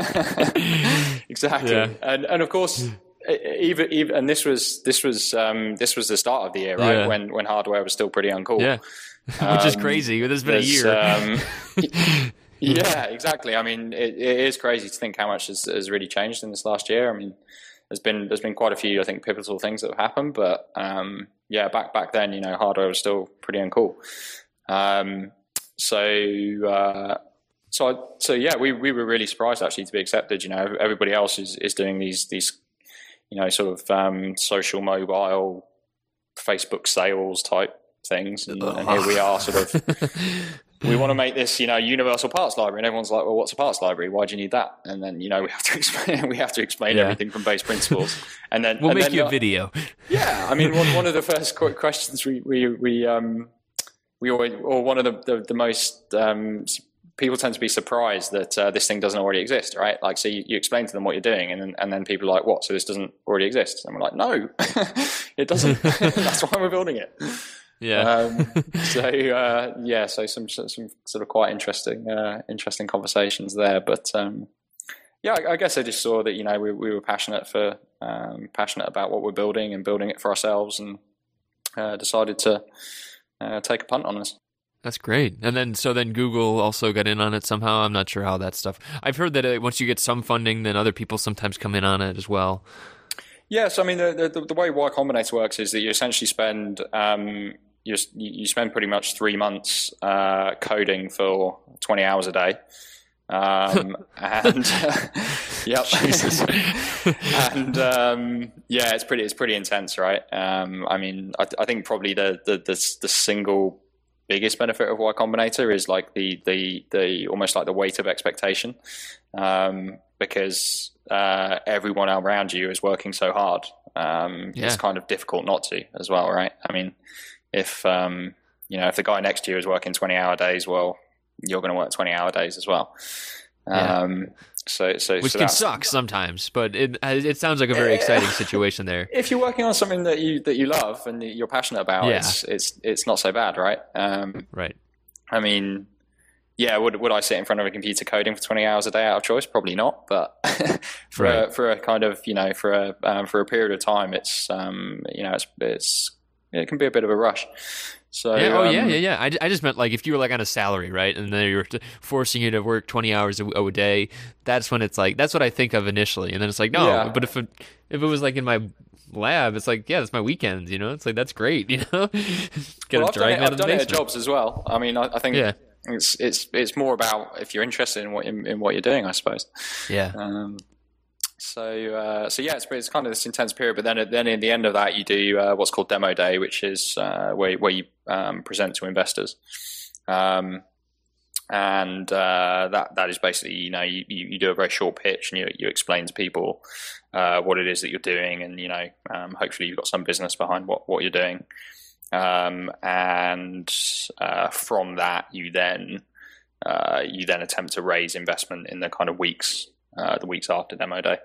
Exactly, yeah. and and of course, even even and this was this was um, this was the start of the year, right? Yeah. When when hardware was still pretty uncool. Yeah, um, which is crazy. There's been a year. Um, yeah, exactly. I mean, it, it is crazy to think how much has, has really changed in this last year. I mean, there's been there's been quite a few, I think, pivotal things that have happened, but um, yeah, back back then, you know, hardware was still pretty uncool. Um, so uh, so I, so yeah, we we were really surprised actually to be accepted. You know, everybody else is, is doing these these you know sort of um, social mobile Facebook sales type things, and, and here we are, sort of. We want to make this, you know, universal parts library, and everyone's like, "Well, what's a parts library? Why do you need that?" And then, you know, we have to explain. We have to explain yeah. everything from base principles, and then we'll and make then, you a uh, video. Yeah, I mean, one, one of the first questions we we we um we always, or one of the the, the most um, people tend to be surprised that uh, this thing doesn't already exist, right? Like, so you, you explain to them what you're doing, and then, and then people are like, "What? So this doesn't already exist?" And we're like, "No, it doesn't. That's why we're building it." Yeah. um, so uh, yeah, so some some sort of quite interesting uh, interesting conversations there. But um, yeah, I, I guess I just saw that, you know, we we were passionate for um, passionate about what we're building and building it for ourselves, and uh, decided to uh, take a punt on this. That's great. And then so then Google also got in on it somehow. I'm not sure how that stuff. I've heard that uh, once you get some funding, then other people sometimes come in on it as well. Yes, I mean the the, the way Y Combinator works is that you essentially spend um, you you spend pretty much three months uh, coding for twenty hours a day, um, and yep, Jesus, and um, yeah, it's pretty it's pretty intense, right? Um, I mean, I, I think probably the, the the the single biggest benefit of Y Combinator is like the the the almost like the weight of expectation, um, because uh, everyone around you is working so hard. Um, yeah. It's kind of difficult not to as well, right? I mean, if um, you know, if the guy next to you is working twenty hour days, well, you're going to work twenty hour days as well. Um, yeah. So, so which so can suck sometimes, but it it sounds like a very exciting situation there. If you're working on something that you that you love and you're passionate about, yeah. it's it's it's not so bad, right? Um, right. I mean, yeah, would would I sit in front of a computer coding for twenty hours a day out of choice? Probably not. But for right. a, for a kind of, you know, for a um, for a period of time, it's um, you know, it's it's it can be a bit of a rush. So, yeah, oh um, yeah, yeah, yeah. I, I just meant like if you were like on a salary, right, and then you're forcing you to work twenty hours a, a day. That's when it's like that's what I think of initially, and then it's like no. Yeah. But if it, if it was like in my lab, it's like yeah, that's my weekends. You know, it's like that's great. You know, well, I've done it, I've done it at jobs as well. I mean, I, I think yeah. it's it's it's more about if you're interested in what in, in what you're doing, I suppose. Yeah. Um, So, uh, so yeah, it's, it's kind of this intense period. But then, at, then in the end of that, you do uh, what's called demo day, which is uh, where where you um, present to investors, um, and uh, that that is basically, you know, you, you do a very short pitch and you you explain to people uh, what it is that you're doing, and you know, um, hopefully you've got some business behind what what you're doing, um, and uh, from that you then uh, you then attempt to raise investment in the kind of weeks. Uh, the weeks after demo day.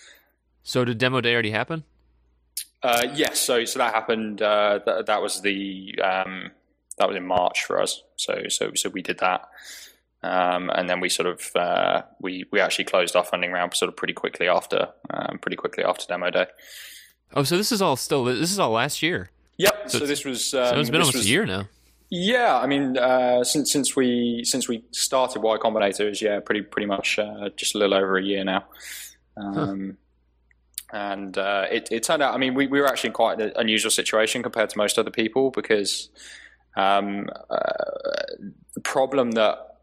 So did demo day already happen? Uh, yes. So so that happened. Uh, th- that was the um, that was in March for us. So so so we did that, um, and then we sort of uh, we we actually closed our funding round sort of pretty quickly after um, pretty quickly after demo day. Oh, so this is all still this is all last year. Yep. So, so this was. Um, so it's been almost was, a year now. Yeah, I mean, uh, since since we since we started Y Combinator, is yeah, pretty pretty much uh, just a little over a year now, um, huh. and uh, it it turned out. I mean, we, we were actually in quite an unusual situation compared to most other people because um, uh, the problem that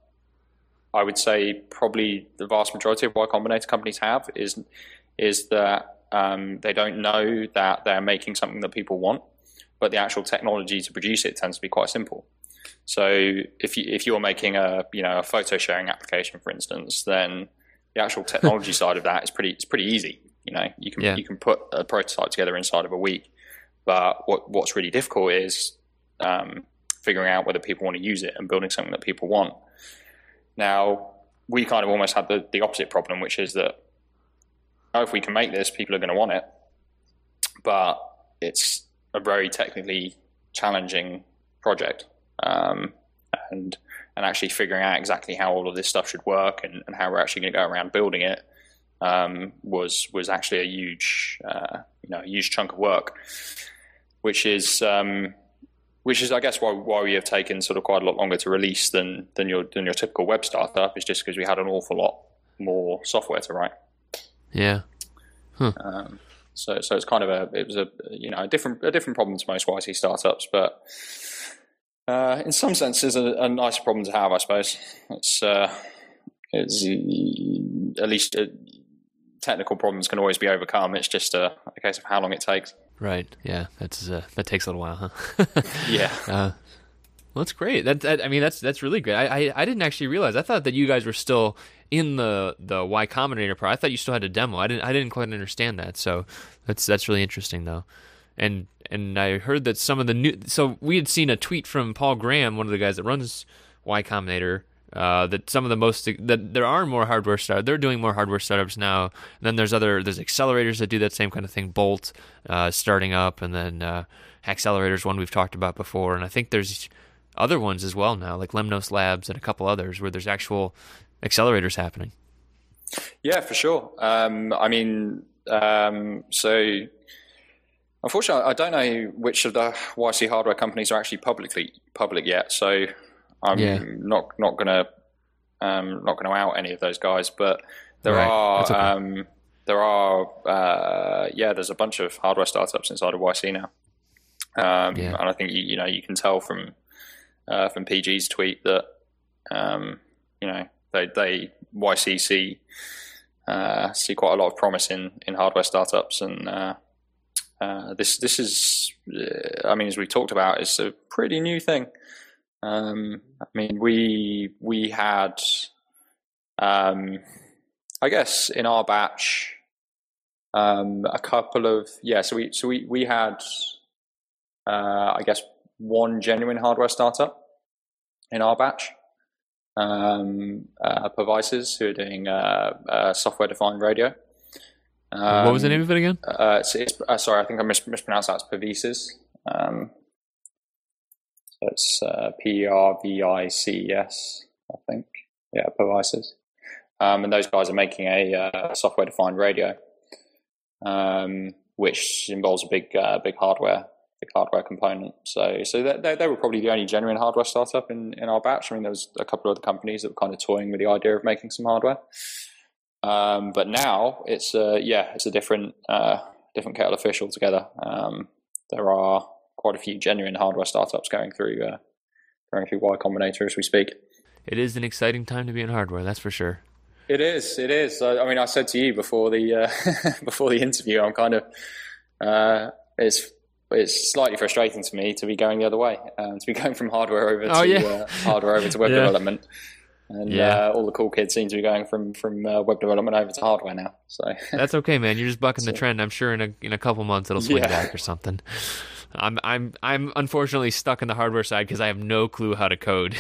I would say probably the vast majority of Y Combinator companies have is is that um, they don't know that they're making something that people want. But the actual technology to produce it tends to be quite simple. So if you if you're making a you know a photo sharing application, for instance, then the actual technology side of that is pretty it's pretty easy. You know, you can yeah. you can put a prototype together inside of a week. But what what's really difficult is um, figuring out whether people want to use it and building something that people want. Now, we kind of almost had the, the opposite problem, which is that oh, if we can make this, people are going to want it. But it's a very technically challenging project. Um, and and actually figuring out exactly how all of this stuff should work and, and how we're actually going to go around building it um, was was actually a huge uh, you know a huge chunk of work, which is um, which is I guess why why we have taken sort of quite a lot longer to release than than your than your typical web startup is just because we had an awful lot more software to write. Yeah. Huh. Um, so so it's kind of a it was a you know a different a different problem to most Y C startups, but. Uh, in some senses, a, a nice problem to have, I suppose. It's, uh, it's at least uh, technical problems can always be overcome. It's just a, a case of how long it takes. Right. Yeah. That's uh, that takes a little while, huh? yeah. Uh, well, that's great. That, that I mean, that's that's really great. I, I I didn't actually realize. I thought that you guys were still in the the Y Combinator part. I thought you still had a demo. I didn't I didn't quite understand that. So that's that's really interesting, though. And and I heard that some of the new... So we had seen a tweet from Paul Graham, one of the guys that runs Y Combinator, uh, that some of the most... that there are more hardware startups. They're doing more hardware startups now. And then there's other... There's accelerators that do that same kind of thing. Bolt uh, starting up, and then uh, Accelerators, one we've talked about before. And I think there's other ones as well now, like Lemnos Labs and a couple others, where there's actual accelerators happening. Yeah, for sure. Um, I mean, um, so... Unfortunately, I don't know which of the Y C hardware companies are actually publicly public yet, so I'm yeah. not not gonna um, not gonna out any of those guys. But there right. are okay. um, there are uh, yeah, there's a bunch of hardware startups inside of Y C now, um, yeah. and I think you, you know you can tell from uh, from P G's tweet that um, you know they they Y C see uh, see quite a lot of promise in in hardware startups and. Uh, Uh, this this is, uh, I mean, as we talked about, it's a pretty new thing. Um, I mean, we we had, um, I guess, in our batch, um, a couple of yeah. So we so we we had, uh, I guess, one genuine hardware startup in our batch. Um, uh, Pervices, who are doing uh, uh, software-defined radio. Um, what was the name of it again? Uh, it's, it's, uh, sorry, I think I mis- mispronounced that. It's Pervices. Um, so it's uh, P R V I C E S, I think. Yeah, Pervices. Um, and those guys are making a uh, software-defined radio, um, which involves a big, uh, big hardware, big hardware component. So, so they, they were probably the only genuine hardware startup in, in our batch. I mean, there was a couple of other companies that were kind of toying with the idea of making some hardware. Um, but now it's uh, yeah, it's a different uh, different kettle of fish altogether. Um, there are quite a few genuine hardware startups going through uh, going through Y Combinator as we speak. It is an exciting time to be in hardware, that's for sure. It is. It is. I, I mean, I said to you before the uh, before the interview, I'm kind of uh, it's it's slightly frustrating to me to be going the other way, um, to be going from hardware over oh, to yeah. uh, hardware over to web yeah. development. And yeah. uh, all the cool kids seem to be going from from uh, web development over to hardware now. So that's okay, man. You're just bucking so, the trend. I'm sure in a in a couple months it'll swing yeah. back or something. I'm I'm I'm unfortunately stuck in the hardware side because I have no clue how to code.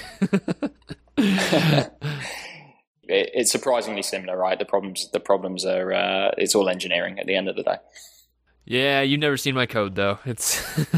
it, it's surprisingly similar, right? The problems the problems are uh, it's all engineering at the end of the day. Yeah, you've never seen my code though. It's.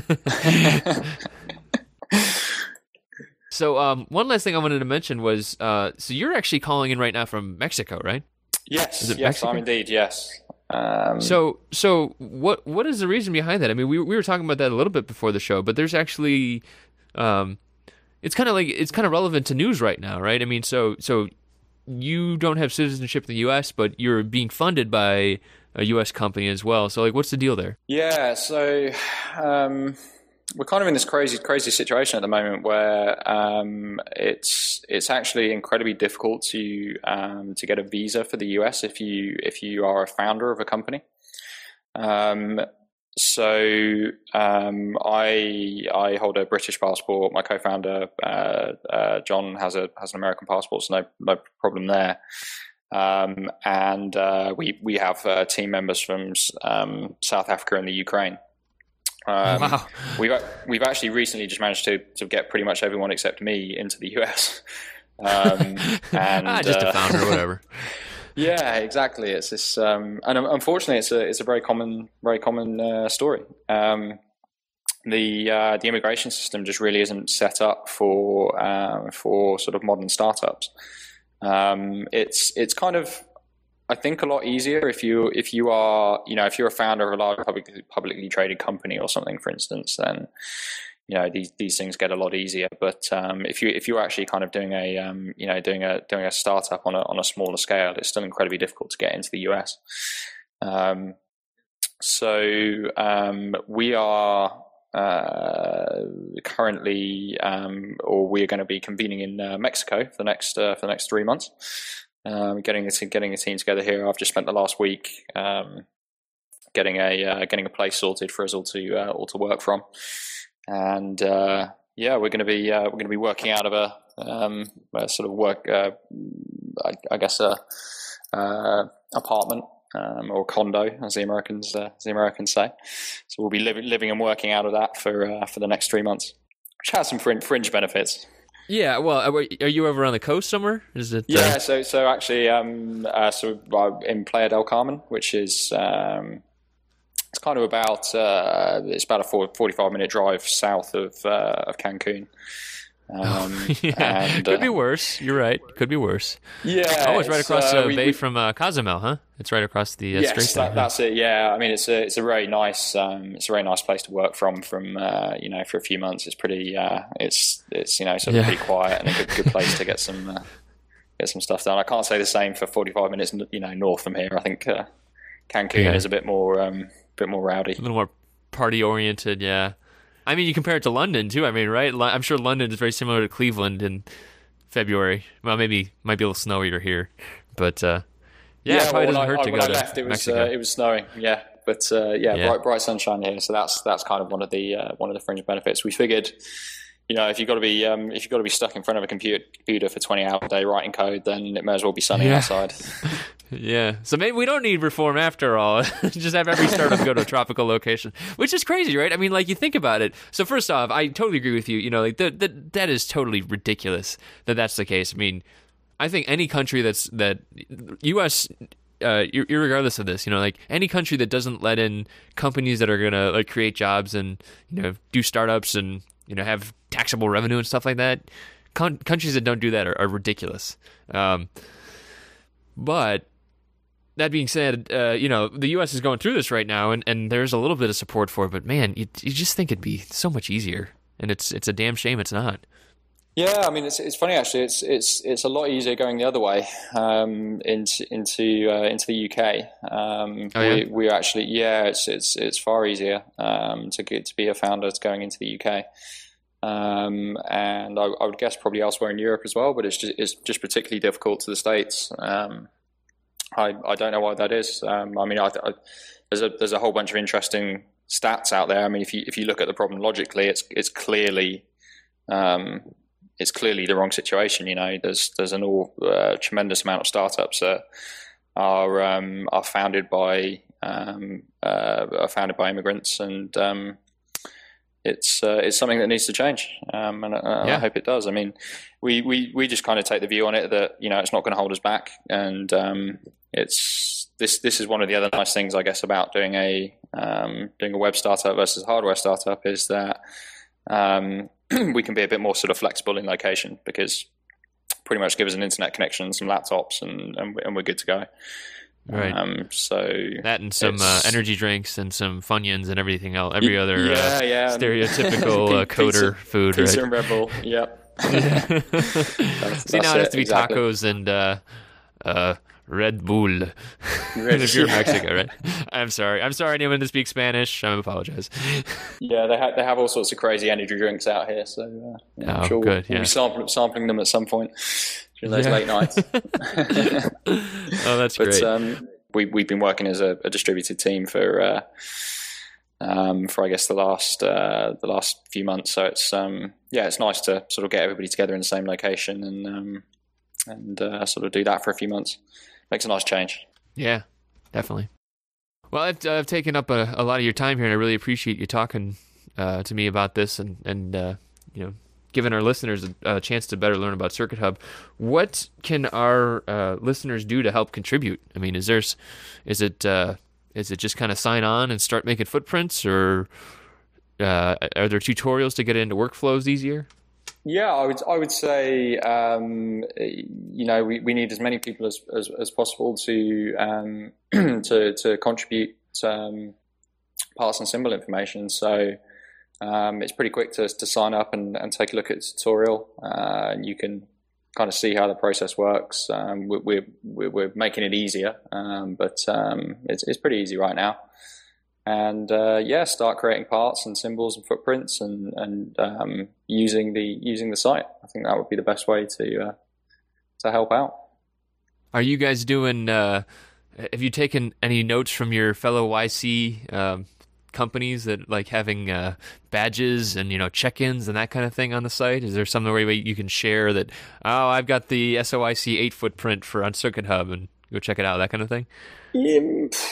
So um, one last thing I wanted to mention was, uh, so you're actually calling in right now from Mexico, right? Yes, yes, Mexico? I'm indeed, yes. Um, so so what what is the reason behind that? I mean, we we were talking about that a little bit before the show, but there's actually, um, it's kind of like, it's kind of relevant to news right now, right? I mean, so so you don't have citizenship in the U S, but you're being funded by a U S company as well. So like, what's the deal there? Yeah, so... Um, we're kind of in this crazy, crazy situation at the moment where um, it's it's actually incredibly difficult to um, to get a visa for the U S if you if you are a founder of a company. Um, so um, I I hold a British passport. My co-founder uh, uh, John has a has an American passport, so no no problem there. Um, and uh, we we have uh, team members from um, South Africa and the Ukraine. Um, wow. We've we've actually recently just managed to to get pretty much everyone except me into the U S. Um, and ah, just uh, a founder, whatever. Yeah, exactly. It's this, um, and unfortunately, it's a it's a very common very common uh, story. Um, the uh, the immigration system just really isn't set up for uh, for sort of modern startups. Um, it's it's kind of, I think, a lot easier if you if you are you know if you're a founder of a large publicly publicly traded company or something, for instance, then you know these these things get a lot easier. But um, if you if you're actually kind of doing a um, you know doing a doing a startup on a on a smaller scale, it's still incredibly difficult to get into the U S. Um, so um, we are uh, currently, um, or we are going to be convening in uh, Mexico for the next uh, for the next three months. Um, getting a getting a team together here. I've just spent the last week um, getting a uh, getting a place sorted for us all to uh, all to work from. And uh, yeah, we're going to be uh, we're going to be working out of a, um, a sort of work, uh, I, I guess, a uh, apartment um, or condo, as the Americans uh, as the Americans say. So we'll be living living and working out of that for uh, for the next three months, which has some fringe, fringe benefits. Yeah, well, are you ever on the coast somewhere? Is it? Yeah, uh... so so actually, um, uh, so uh, in Playa del Carmen, which is. Um, It's kind of about uh, it's about a forty-five minute drive south of uh, of Cancun. Um, yeah, and, could uh, be worse. You're right. Could be worse. Yeah. Oh, it's right across uh, the we, bay we, from uh, Cozumel, huh? It's right across the uh, yes, strait. That, that's it. Yeah, I mean it's a it's a very nice um, it's a very nice place to work from. From uh, you know for a few months, it's pretty uh, it's it's you know sort of yeah. pretty quiet and a good good place to get some uh, get some stuff done. I can't say the same for forty-five minutes you know north from here. I think uh, Cancun yeah. is a bit more. Um, bit more rowdy, a little more party oriented. Yeah, I mean you compare it to London too. I mean, right? I'm sure London is very similar to Cleveland in February. Well, maybe might be a little snowier here, but uh, yeah, yeah, it probably well, doesn't I, hurt I, to when go I to left, it was Mexico. uh, it was snowing. Yeah, but uh, yeah, yeah, bright bright sunshine here. So that's that's kind of one of the uh, one of the fringe benefits. We figured, you know, if you've got to be um, if you've got to be stuck in front of a computer computer for twenty hours a day writing code, then it may as well be sunny yeah. outside. Yeah, so maybe we don't need reform after all. Just have every startup go to a tropical location, which is crazy, right? I mean, like you think about it. So first off, I totally agree with you. You know, like the, the, that is totally ridiculous that that's the case. I mean, I think any country that's that U S Uh, irregardless of this, you know, like any country that doesn't let in companies that are gonna like create jobs and you know do startups and you know have taxable revenue and stuff like that, con- countries that don't do that are, are ridiculous. Um, but that being said, uh, you know, the U S is going through this right now, and, and there's a little bit of support for it. But man, you you just think it'd be so much easier, and it's it's a damn shame it's not. Yeah, I mean it's it's funny actually. It's it's it's a lot easier going the other way um, into into uh, into the U K. Um, oh, yeah? we we actually yeah, it's it's it's far easier um, to get to be a founder to going into the U K. Um, and I, I would guess probably elsewhere in Europe as well, but it's just it's just particularly difficult to the States. Um, I I don't know why that is. Um, I mean, I, I, there's a there's a whole bunch of interesting stats out there. I mean, if you if you look at the problem logically, it's it's clearly um, it's clearly the wrong situation. You know, there's there's an all uh, tremendous amount of startups that are um, are founded by um, uh, are founded by immigrants, and um, it's uh, it's something that needs to change, um, and uh, yeah. I hope it does. I mean, we, we, we just kind of take the view on it that you know it's not going to hold us back, and um, it's this this is one of the other nice things I guess about doing a um, doing a web startup versus a hardware startup is that um, we can be a bit more sort of flexible in location because pretty much give us an internet connection and some laptops and and, and we're good to go. Right. Um, so that and some uh, energy drinks and some Funyuns and everything else, every other yeah, uh, yeah. stereotypical uh, coder pizza, food, pizza right? and Red Bull. Yep. See, now it has to be exactly. tacos and uh, uh, Red Bull. Red, if you're yeah. Mexico, right? I'm sorry. I'm sorry, anyone that speaks Spanish. I apologize. Yeah, they have they have all sorts of crazy energy drinks out here. So uh, yeah, oh, I'm sure good, we'll, yeah. we'll be sampling, sampling them at some point during those yeah. late nights. Oh, that's but, great. Um, we we've been working as a, a distributed team for uh, um, for I guess the last uh, the last few months. So it's um, yeah, it's nice to sort of get everybody together in the same location and um, and uh, sort of do that for a few months. Makes a nice change. Yeah, definitely. Well, I've, I've taken up a, a lot of your time here, and I really appreciate you talking uh, to me about this and and uh, you know, giving our listeners a, a chance to better learn about Circuit Hub. What can our uh, listeners do to help contribute? I mean, is there's is it uh, is it just kind of sign on and start making footprints, or uh, are there tutorials to get into workflows easier? Yeah, I would I would say um, you know we, we need as many people as as, as possible to um, to to contribute um, parts and symbol information. So um, it's pretty quick to to sign up and, and take a look at the tutorial, uh, and you can kind of see how the process works. Um, we're, we're we're making it easier, um, but um, it's it's pretty easy right now. And uh, yeah, start creating parts and symbols and footprints, and and um, using the using the site. I think that would be the best way to uh, to help out. Are you guys doing? Uh, have you taken any notes from your fellow Y C um, companies that like having uh, badges and you know check-ins and that kind of thing on the site? Is there some way you can share that? Oh, I've got the S O I C eight footprint for on Circuit Hub, and go check it out. That kind of thing. Yeah,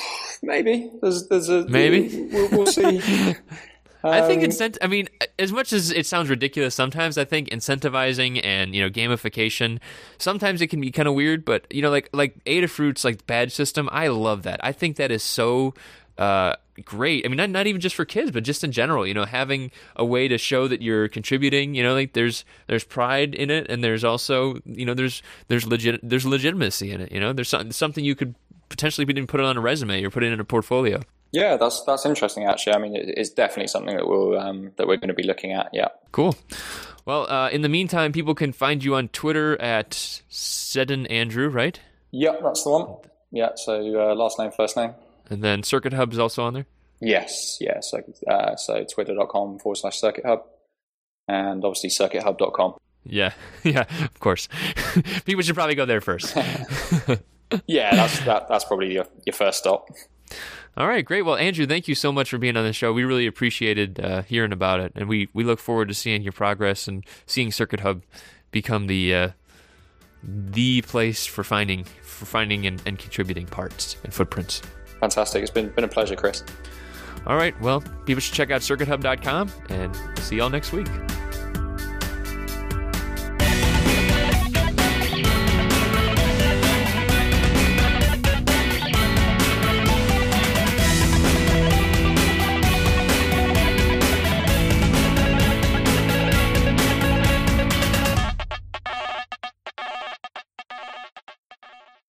maybe there's there's a maybe we'll, we'll see. um, I think incent. I mean, as much as it sounds ridiculous, sometimes I think incentivizing and you know gamification. Sometimes it can be kind of weird, but you know, like like Adafruit's like badge system. I love that. I think that is so uh, great. I mean, not not even just for kids, but just in general. You know, having a way to show that you're contributing. You know, like there's there's pride in it, and there's also you know there's there's legit there's legitimacy in it. You know, there's something something you could potentially be put it on a resume or put it in a portfolio. Yeah, that's that's interesting. Actually, I mean, it, it's definitely something that we'll um, that we're going to be looking at. Yeah. Cool. Well, uh, in the meantime, people can find you on Twitter at Seddon Andrew, right? Yeah, that's the one. Yeah. So uh, last name, first name. And then Circuit Hub is also on there. Yes. Yeah. So uh, so twitter.com forward slash Circuit Hub, and obviously circuit hub dot com. Yeah. Yeah. Of course. People should probably go there first. Yeah, that's that, that's probably your, your first stop. All right, great. Well, Andrew, thank you so much for being on the show. We really appreciated uh, hearing about it, and we, we look forward to seeing your progress and seeing Circuit Hub become the uh, the place for finding for finding and, and contributing parts and footprints. Fantastic. It's been been a pleasure, Chris. All right. Well, people should check out circuit hub dot com, and see y'all next week.